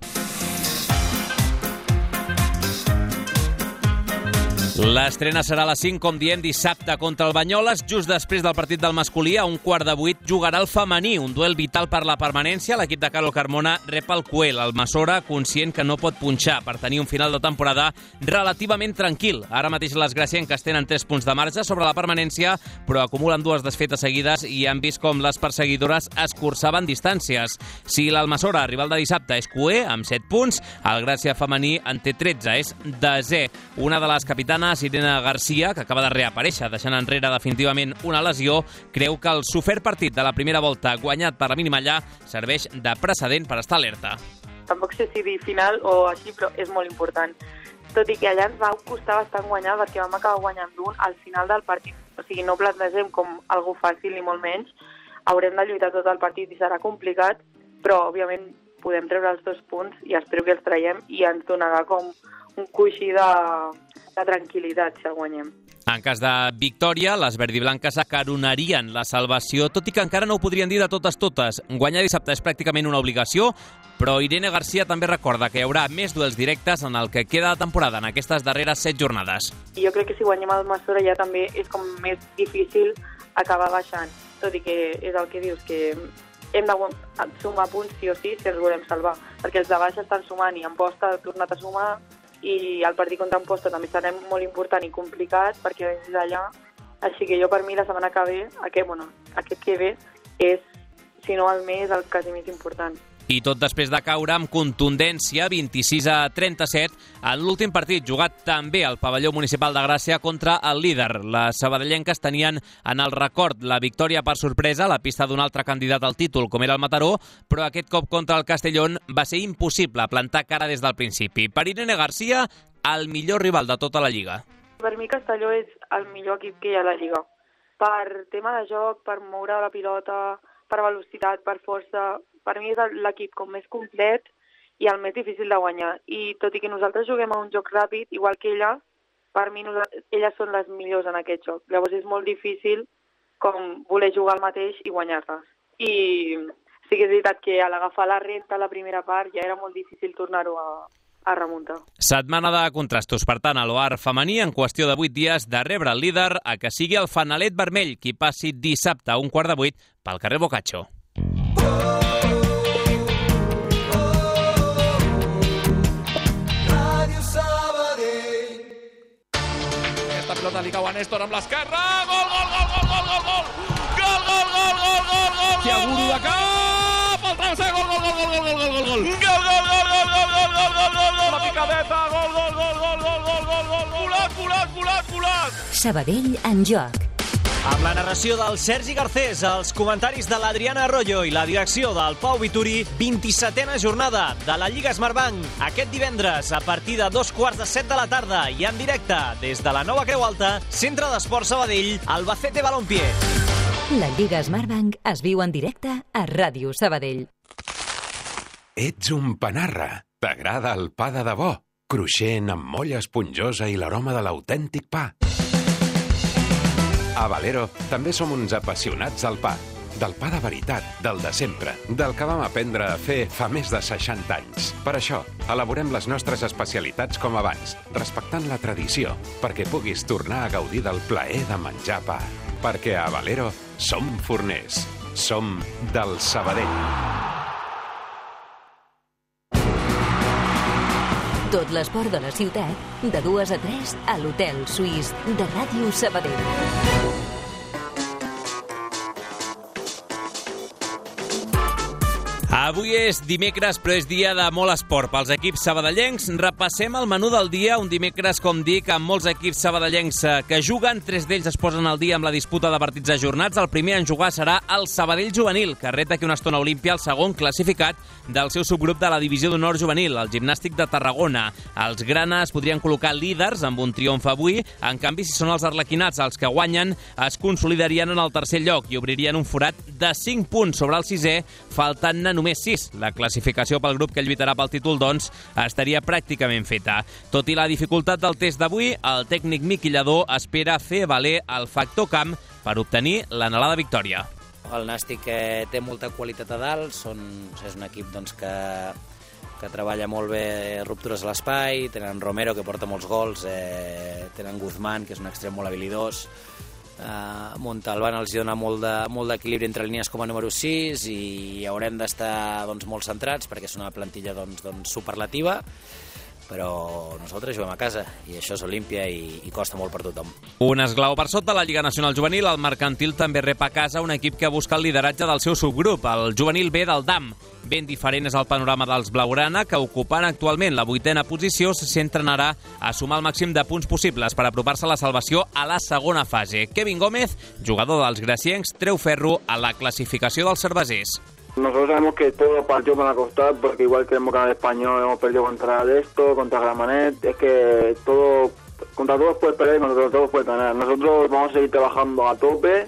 L'estrena serà a les 5, com diem, dissabte contra el Banyoles. Just després del partit del masculí, a 7:15, jugarà el femení, un duel vital per la permanència. L'equip de Carol Carmona rep el Cuel, el Massora, conscient que no pot punxar per tenir un final de temporada relativament tranquil. Ara mateix les gracienques tenen 3 punts de marge sobre la permanència, però acumulen 2 desfetes seguides i han vist com les perseguidores escurçaven distàncies. Si l'Almassora, rival de dissabte, és cuer, amb 7 punts, el Gràcia femení en té 13, és desè. Una de les capitanes, Irene Garcia, que acaba de reaparèixer deixant enrere definitivament una lesió, creu que el sofert partit de la primera volta guanyat per la mínima allà serveix de precedent per estar alerta. Tampoc sé si dir final o així, però és molt important. Tot i que allà ens va costar bastant guanyar, perquè vam acabar guanyant d'un al final del partit. O sigui, no plantegem com algo fàcil ni molt menys. Haurem de lluitar tot el partit i serà complicat, però òbviament podem treure els 2 punts i espero que els traiem i ens donarà com un coixí de tranquil·litat si el guanyem. En cas de victòria, les verdiblanques acaronarien la salvació, tot i que encara no ho podrien dir de totes. Guanyar dissabte és pràcticament una obligació, però Irene Garcia també recorda que hi haurà més duels directes en el que queda de temporada en aquestes darreres 7 jornades. Jo crec que si guanyem el Massora ja també és com més difícil acabar baixant, tot i que és el que dius, que hem de sumar punts sí o sí si els volem salvar, perquè els de baix estan sumant i Amposta ha tornat a sumar, i el partit contra Amposta també serà molt important i complicat perquè vens d'allà. Així que jo, per mi, la setmana que ve, aquest que ve, és, si no el mes, el quasi més important. I tot després de caure amb contundència 26-37 en l'últim partit, jugat també al pavelló municipal de Gràcia contra el líder. Les sabadellenques tenien en el record la victòria per sorpresa a la pista d'un altre candidat al títol, com era el Mataró, però aquest cop contra el Castellón va ser impossible plantar cara des del principi. Per Irene Garcia, el millor rival de tota la Lliga. Per mi Castelló és el millor equip que hi ha a la Lliga. Per tema de joc, per moure la pilota, per velocitat, per força. Per mi és l'equip com més complet i el més difícil de guanyar. I tot i que nosaltres juguem a un joc ràpid, igual que elles, per mi elles són les millors en aquest joc. Llavors és molt difícil com voler jugar al mateix i guanyar-les. i sí que és veritat que a l'agafar la renta a la primera part ja era molt difícil tornar-ho a remuntar. Setmana de contrastos, per tant, a l'OAR femení, en qüestió de 8 dies de rebre el líder a que sigui el fanalet vermell qui passi dissabte a 7:15 pel carrer Boccaccio. Aquesta pilota li cau a Néstor amb l'esquerra. Gol, gol, gol, gol, gol, gol, gol! Gol, gol, gol, gol, gol, gol! Tiaguri de cap! El travesser, gol, gol, gol, gol, gol, gol, gol, gol! Gol, gol, gol, gol, gol, gol, gol, gol, gol, gol! La picadeta, gol, gol, gol, gol, gol, gol, gol, gol! Volat, volat, volat, volat! Sabadell en joc. Amb la narració del Sergi Garcés, els comentaris de l'Adriana Arroyo i la direcció del Pau Vituri, 27a jornada de la Lliga Smartbank. Aquest divendres, a partir de 7:15 de la tarda i en directe des de la Nova Creu Alta, Centre d'Esport Sabadell, Albacete Balompié. La Lliga Smartbank es viu en directe a Ràdio Sabadell. Ets un panarra. T'agrada el pa de debò? Cruixent, amb molla esponjosa i l'aroma de l'autèntic pa. A Valero també som uns apassionats del pa. Del pa de veritat, del de sempre, del que vam aprendre a fer fa més de 60 anys. Per això, elaborem les nostres especialitats com abans, respectant la tradició, perquè puguis tornar a gaudir del plaer de menjar pa. Perquè a Valero som forners. Som del Sabadell. Tot l'esport de la ciutat, de 2 a 3 a l'Hotel Suís de Ràdio Sabadell. Avui és dimecres, però és dia de molt esport pels equips sabadellencs. Repassem el menú del dia, un dimecres, com dic, amb molts equips sabadellencs que juguen. 3 d'ells es posen al dia amb la disputa de partits ajornats. El primer en jugar serà el Sabadell Juvenil, que reta aquí una estona Olímpia, el segon classificat del seu subgrup de la Divisió d'Honor Juvenil, el Gimnàstic de Tarragona. Els granes podrien col·locar líders amb un triomf avui. En canvi, si són els arlequinats els que guanyen, es consolidarien en el tercer lloc i obririen un forat de 5 punts sobre el sisè, faltant-ne només 6. La classificació pel grup que lluitarà pel títol, doncs, estaria pràcticament feta. Tot i la dificultat del test d'avui, el tècnic Miqui Lladó espera fer valer el factor camp per obtenir l'anhelada victòria. El Nàstic té molta qualitat a dalt, és un equip doncs, que treballa molt bé ruptures a l'espai, tenen Romero, que porta molts gols, tenen Guzmán, que és un extrem molt habilidós, Montalbán els dona molt d'equilibri entre línies com a número 6 i haurem d'estar doncs, molt centrats perquè és una plantilla doncs, superlativa, però nosaltres juguem a casa i això és Olímpia i costa molt per tothom. Un esglau per sota, la Lliga Nacional Juvenil, el Mercantil també rep a casa un equip que busca el lideratge del seu subgrup, el Juvenil B del DAM. Ben diferent és el panorama dels blaugrana, que ocupant actualment la 8a posició se centren ara a sumar el màxim de punts possibles per apropar-se a la salvació a la segona fase. Kevin Gómez, jugador dels graciencs, treu ferro a la clasificació dels cervesers. Nosotros sabemos que todos los partidos van a costar, porque igual que hemos ganado el Español, hemos perdido contra Desto, contra Gramenet, es que contra todos puedes perder, contra todos puedes ganar. Nosotros vamos a seguir trabajando a tope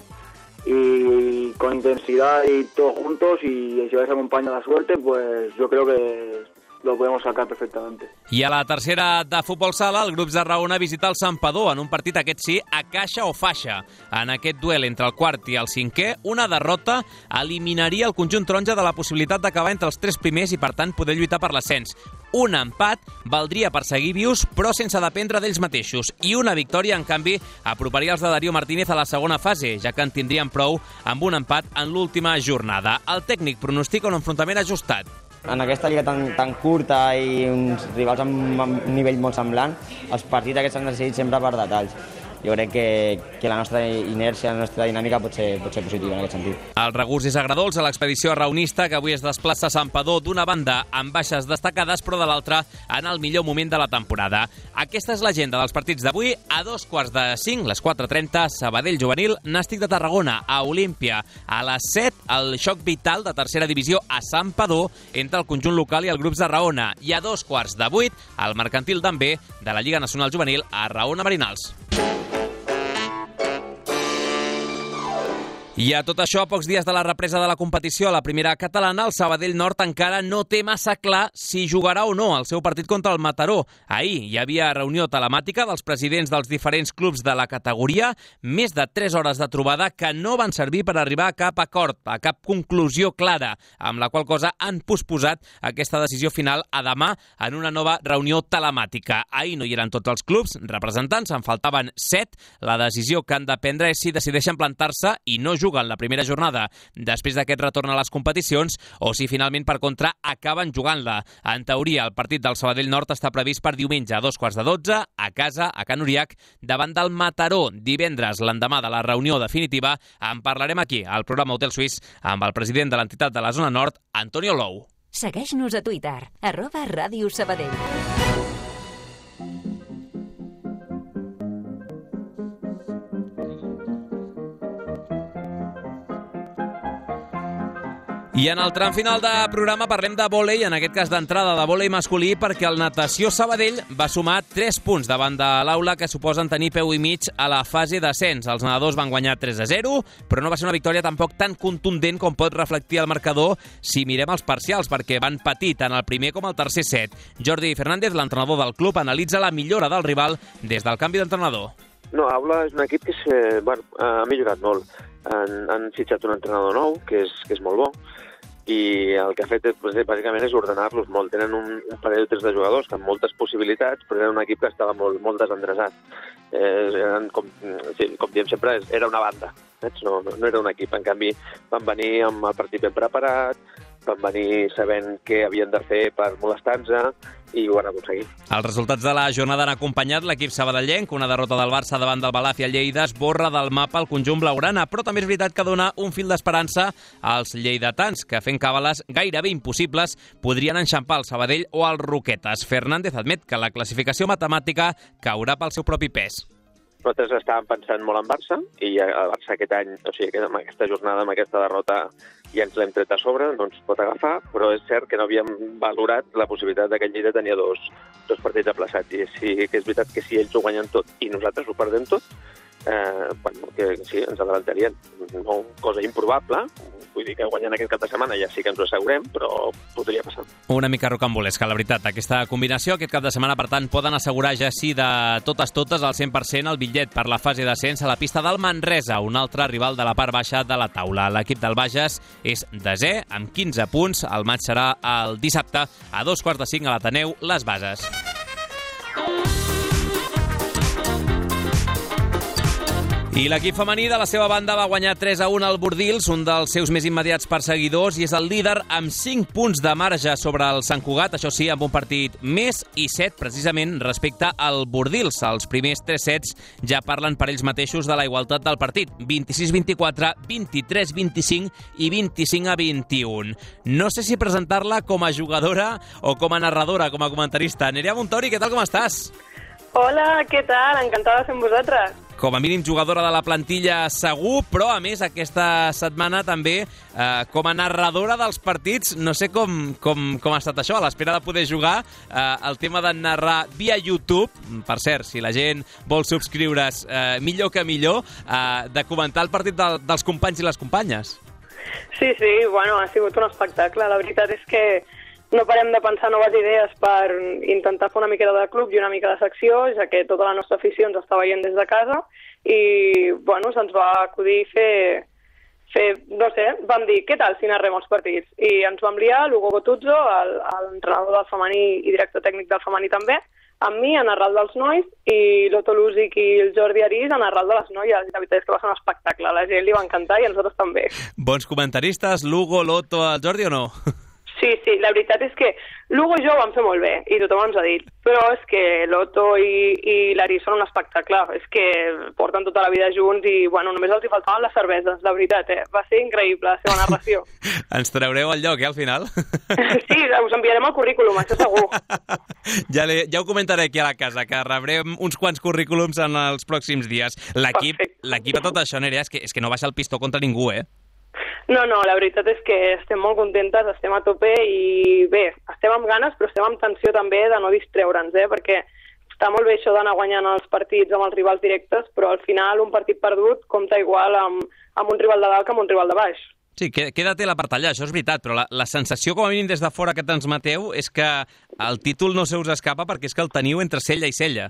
y con intensidad y todos juntos, y si vais a acompañar la suerte, pues yo creo que lo podemos sacar perfectamente. I a la tercera de futbol sala, el grup de Raona visita el Santpedor en un partit, aquest sí, a caixa o faixa. En aquest duel entre el quart i el cinquè, una derrota eliminaria el conjunt taronja de la possibilitat d'acabar entre els 3 primers i, per tant, poder lluitar per l'ascens. Un empat valdria per seguir vius, però sense dependre d'ells mateixos. I una victòria, en canvi, aproparia els de Darío Martínez a la segona fase, ja que en tindrien prou amb un empat en l'última jornada. El tècnic pronostica un enfrontament ajustat. En aquesta lliga tan curta i uns rivals amb un nivell molt semblant, els partits aquests s'han decidit sempre per detalls. Jo crec que la nostra inèrcia, la nostra dinàmica pot ser positiva en aquest sentit. El regust és agradolç a l'expedició raonista, que avui es desplaça a Santpedor, d'una banda amb baixes destacades, però de l'altra en el millor moment de la temporada. Aquesta és l'agenda dels partits d'avui. A 4:45, les 4:30, Sabadell Juvenil, Nàstic de Tarragona, a Olímpia. A les 7, el xoc vital de tercera divisió a Santpedor entre el conjunt local i el grup de Raona. I a 7:15, el Mercantil també de la Lliga Nacional Juvenil a Raona Marinals. I a tot això, a pocs dies de la represa de la competició a la primera catalana, el Sabadell Nord encara no té massa clar si jugarà o no el seu partit contra el Mataró. Ahir hi havia reunió telemàtica dels presidents dels diferents clubs de la categoria, més de 3 hores de trobada que no van servir per arribar a cap acord, a cap conclusió clara, amb la qual cosa han posposat aquesta decisió final a demà en una nova reunió telemàtica. Ahir no hi eren tots els clubs representants, en faltaven 7. La decisió que han de prendre és si decideixen plantar-se i no juguen la primera jornada després d'aquest retorn a les competicions o si finalment, per contra, acaben jugant-la. En teoria, el partit del Sabadell Nord està previst per diumenge a 11:15 a casa, a Can Uriach, davant del Mataró. Divendres, l'endemà de la reunió definitiva, en parlarem aquí, al programa Hotel Suís, amb el president de l'entitat de la zona nord, Antonio Lou. Segueix-nos a Twitter, @Ràdio Sabadell. I en el tram final de programa parlem de vòlei, en aquest cas d'entrada de vòlei masculí, perquè el Natació Sabadell va sumar 3 punts davant de l'Aula, que suposen tenir peu i mig a la fase d'ascens. Els nedadors van guanyar 3-0, però no va ser una victòria tampoc tan contundent com pot reflectir el marcador si mirem els parcials, perquè van patir tant el primer com el tercer set. Jordi Fernández, l'entrenador del club, analitza la millora del rival des del canvi d'entrenador. No, Aula és un equip que ha millorat molt. Han fitxat un entrenador nou, que és molt bo, i el que ha fet bàsicament és ordenar-los molt. Tenen un parell o 3 de jugadors que amb moltes possibilitats, però era un equip que estava molt desendreçat. Com diem sempre, era una banda, no era un equip. En canvi, van venir amb el partit ben preparat, van venir sabent què havien de fer per molestar-nos i ho van aconseguir. Els resultats de la jornada han acompanyat l'equip sabadellenc. Una derrota del Barça davant del Balàfia Lleida esborra del mapa el conjunt blaugrana, però també és veritat que dona un fil d'esperança als lleidatans, que fent càbales gairebé impossibles podrien enxampar el Sabadell o els Roquetes. Fernández admet que la classificació matemàtica caurà pel seu propi pes. Nosaltres estàvem pensant molt en Barça i el Barça aquest any, o sigui, amb aquesta jornada, amb aquesta derrota, ja ens l'hem tret a sobre, no ens pot agafar, però és cert que no havíem valorat la possibilitat que el Lleida tenia dos partits aplaçats. I sí que és veritat que si ells ho guanyen tot i nosaltres ho perdem tot, que sí, ens adelantarien. No, cosa improbable, vull dir que guanyant aquest cap de setmana ja sí que ens ho assegurem, però podria passar. Una mica rocambolesca, la veritat, aquesta combinació. Aquest cap de setmana, per tant, poden assegurar ja sí de totes al 100% el bitllet per la fase d'ascens a la pista del Manresa, un altre rival de la part baixa de la taula. L'equip del Bages és desè, amb 15 punts. El maig serà el dissabte a 4:45 a l'Ateneu Les Bases. I l'equip femení de la seva banda va guanyar 3-1 al Bordils, un dels seus més immediats perseguidors, i és el líder amb 5 punts de marge sobre el Sant Cugat, això sí, amb un partit més i 7 precisament respecte al Bordils. Els primers 3 sets ja parlen per ells mateixos de la igualtat del partit, 26-24, 23-25 i 25-21. No sé si presentar-la com a jugadora o com a narradora, com a comentarista. Nerea Montori, què tal, com estàs? Hola, què tal? Encantada de ser amb vosaltres. Com a mínim jugadora de la plantilla segur, però a més aquesta setmana també com a narradora dels partits. No sé com ha estat això, a l'espera de poder jugar, el tema de narrar via YouTube, per cert, si la gent vol subscriure's millor que millor, de comentar el partit dels companys i les companyes. Sí, bueno, ha sigut un espectacle. La veritat és que no parem de pensar noves idees per intentar fer una miqueta de club i una mica de secció, ja que tota la nostra afició ens està veient des de casa i, bueno, se'ns va acudir fer no sé, vam dir, què tal si narrem els partits? I ens vam liar l'Hugo Gotuzzo, l'entrenador del femení i director tècnic del femení també, amb mi a narrar el dels nois i l'Otto Lusic i el Jordi Arís a narrar el de les noies. La veritat és que va ser un espectacle, a la gent li va encantar i a nosaltres també. Bons comentaristes, l'Hugo, l'Otto, el Jordi o no? Sí, la veritat és que l'Hugo i jo ho vam fer molt bé, i tothom ens ha dit, però és que l'Otto i l'Ari són un espectacle, és que porten tota la vida junts i, bueno, només els hi faltaven les cerveses, la veritat, va ser increïble la seva narració. Ens traureu el lloc, al final? Sí, us enviarem el currículum, això segur. Ja ho comentaré aquí a la casa, que rebrem uns quants currículums en els pròxims dies. L'equip a tot això, Nerea, és que no baixa el pistó contra ningú, eh? No, la veritat és que estem molt contentes, estem a tope i bé, estem amb ganes però estem amb tensió també de no distreure'ns, perquè està molt bé això d'anar guanyant els partits amb els rivals directes, però al final un partit perdut compta igual amb amb un rival de dalt que amb un rival de baix. Sí, queda tela per tallar, això és veritat, però la sensació, com a mínim des de fora que transmeteu, és que el títol no se us escapa perquè és que el teniu entre cella i cella.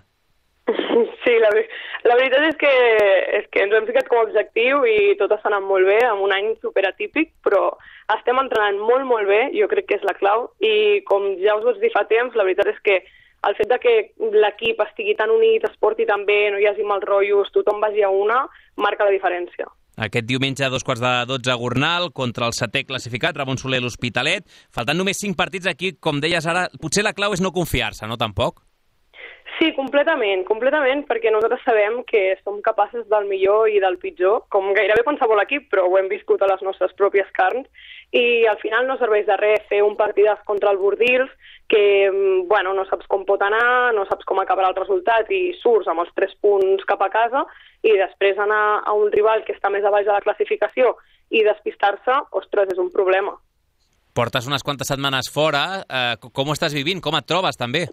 Sí, la veritat és que ens ho hem ficat com a objectiu i tot està anant molt bé, amb un any superatípic, però estem entrenant molt, molt bé, jo crec que és la clau, i com ja us vaig dir fa temps, la veritat és que el fet de que l'equip estigui tan unit, es porti tan bé, no hi hagi mal rotllos, tothom vagi a una, marca la diferència. Aquest diumenge a 11:45 a Gornal, contra el 7è classificat, Ramon Soler, l'Hospitalet. Faltant només 5 partits aquí, com deies ara, potser la clau és no confiar-se, no tampoc? Sí, completament, perquè nosaltres sabem que som capaces del millor i del pitjor, com gairebé qualsevol equip, però ho hem viscut a les nostres pròpies carns, i al final no serveix de res fer un partidàs contra el Bordils, que no saps com pot anar, no saps com acabarà el resultat i surts amb els 3 punts cap a casa i després anar a un rival que està més a baix de la classificació i despistar-se, ostres, és un problema. Portes unes quantes setmanes fora, com ho estàs vivint? Com et trobes, també?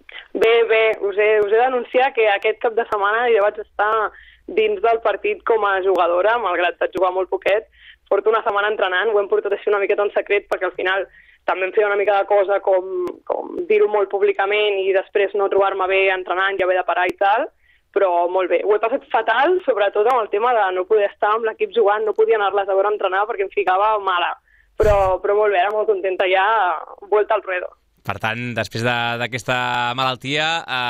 Bé, us he d'anunciar que aquest cap de setmana ja vaig estar dins del partit com a jugadora, malgrat de jugar molt poquet. Porto una setmana entrenant, ho hem portat així una miqueta en secret perquè al final també em feia una mica de cosa com dir-ho molt públicament i després no trobar-me bé entrenant i haver de parar i tal, però molt bé. Ho he passat fatal, sobretot amb el tema de no poder estar amb l'equip jugant, no podia anar-les a veure entrenar perquè em ficava mala, però molt bé, era molt contenta ja, vuelta al ruedo. Per tant, després d'aquesta malaltia,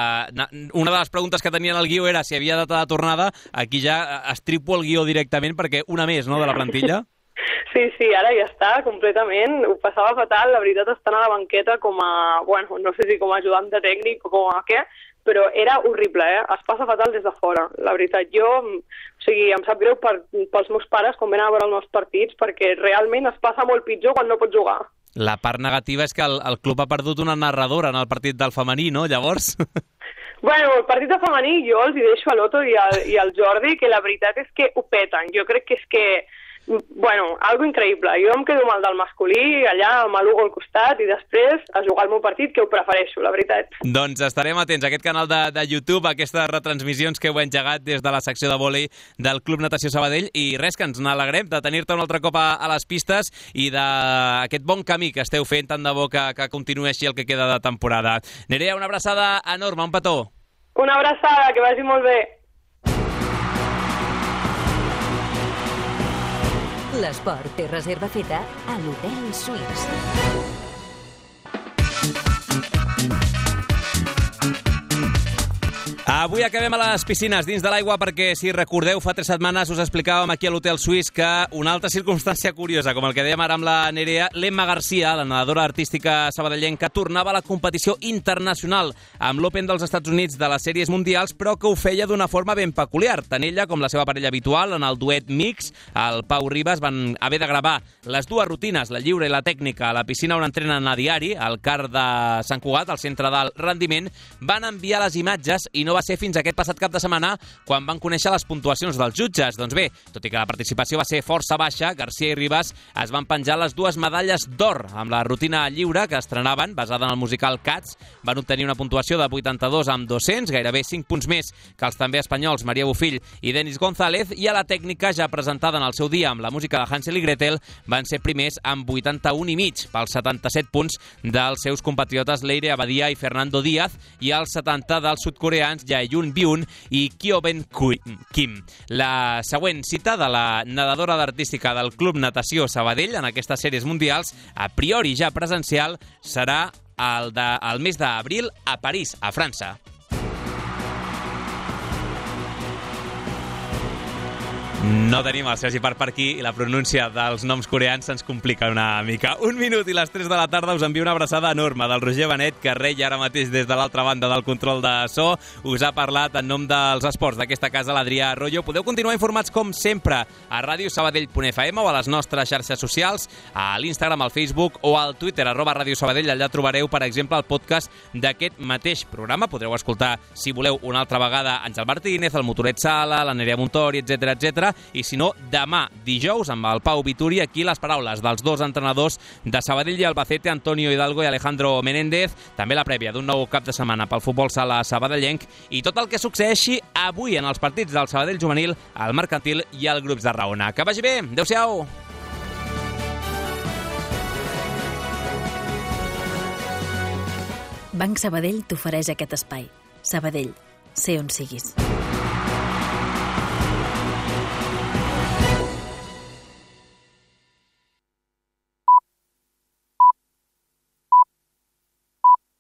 una de les preguntes que tenia en el guió era si havia data de tornada. Aquí ja estripo el guió directament perquè una més, no?, de la plantilla. Sí, ara ja està, completament. Ho passava fatal, la veritat, estant a la banqueta com a, no sé si com a ajudant de tècnic o com a què, però era horrible, Es passa fatal des de fora. La veritat, em sap greu pels meus pares quan venen a veure els meus partits, perquè realment es passa molt pitjor quan no pots jugar. La part negativa és que el club ha perdut una narradora en el partit del femení, no, llavors? El partit del femení jo els hi deixo a l'Oto i al Jordi, que la veritat és que ho peten. Jo crec que és que algo increïble. Jo em quedo amb el del masculí, allà amb l'Hugo al costat, i després a jugar al meu partit, que ho prefereixo, la veritat. Doncs estarem atents a aquest canal de YouTube, a aquestes retransmissions que heu engegat des de la secció de vòlei del Club Natació Sabadell, i res, que ens n'alegrem de tenir-te un altre cop a les pistes i d'aquest bon camí que esteu fent, tant de bo que continuï així el que queda de temporada. Nerea, una abraçada enorme, un petó. Una abraçada, que vagi molt bé. L'esport té reserva feta a l'Hotel Suís. Avui acabem a les piscines dins de l'aigua perquè, si recordeu, fa 3 setmanes us explicàvem aquí a l'Hotel Suís que una altra circumstància curiosa, com el que dèiem ara amb la Nerea, l'Emma Garcia, la nedadora artística sabadellenca, tornava a la competició internacional amb l'Open dels Estats Units de les sèries mundials, però que ho feia d'una forma ben peculiar. Tant ella com la seva parella habitual, en el duet mix, el Pau Ribas, van haver de gravar les dues rutines, la lliure i la tècnica, a la piscina on entrenen a diari, al CAR de Sant Cugat, al centre d'alt rendiment. Van enviar les imatges i no va ser fins aquest passat cap de setmana quan van conèixer les puntuacions dels jutges. Doncs bé, tot i que la participació va ser força baixa, Garcia i Ribas es van penjar les 2 medalles d'or amb la rutina lliure que estrenaven, basada en el musical Cats. Van obtenir una puntuació de 82 amb 200, gairebé 5 punts més que els també espanyols Maria Bofill i Denis González, i a la tècnica, ja presentada en el seu dia amb la música de Hansel i Gretel, van ser primers amb 81 i mig, pels 77 punts dels seus compatriotes Leire Abadia i Fernando Díaz, i els 70 dels sudcoreans Jae-Yun Byun i Kyo-Ben Kim. La següent cita de la nedadora d'artística del Club Natació Sabadell en aquestes sèries mundials, a priori ja presencial, serà el mes d'abril a París, a França. No tenim el Sergi per aquí i la pronúncia dels noms coreans se'ns complica una mica. 1 minut i les 3 de la tarda us envio una abraçada enorme del Roger Benet, que reia ara mateix des de l'altra banda del control de so. Us ha parlat en nom dels esports d'aquesta casa l'Adrià Arroyo. Podeu continuar informats com sempre a radiosabadell.fm o a les nostres xarxes socials, a l'Instagram, al Facebook o al Twitter, @radiosabadell. Allà trobareu, per exemple, el podcast d'aquest mateix programa. Podreu escoltar, si voleu, una altra vegada Àngel Martínez, el Motoret Sala, la Nerea Montori, etc etc. I i si no, demà dijous amb el Pau Vituri, aquí les paraules dels dos entrenadors de Sabadell i Albacete, Antonio Hidalgo i Alejandro Menéndez, també la prèvia d'un nou cap de setmana pel futbol sala sabadellenc i tot el que succeeixi avui en els partits del Sabadell juvenil, el Mercantil i el Grups de Raona. Que vagi bé, adéu-siau! Banc Sabadell t'ofereix aquest espai. Sabadell, sé on siguis.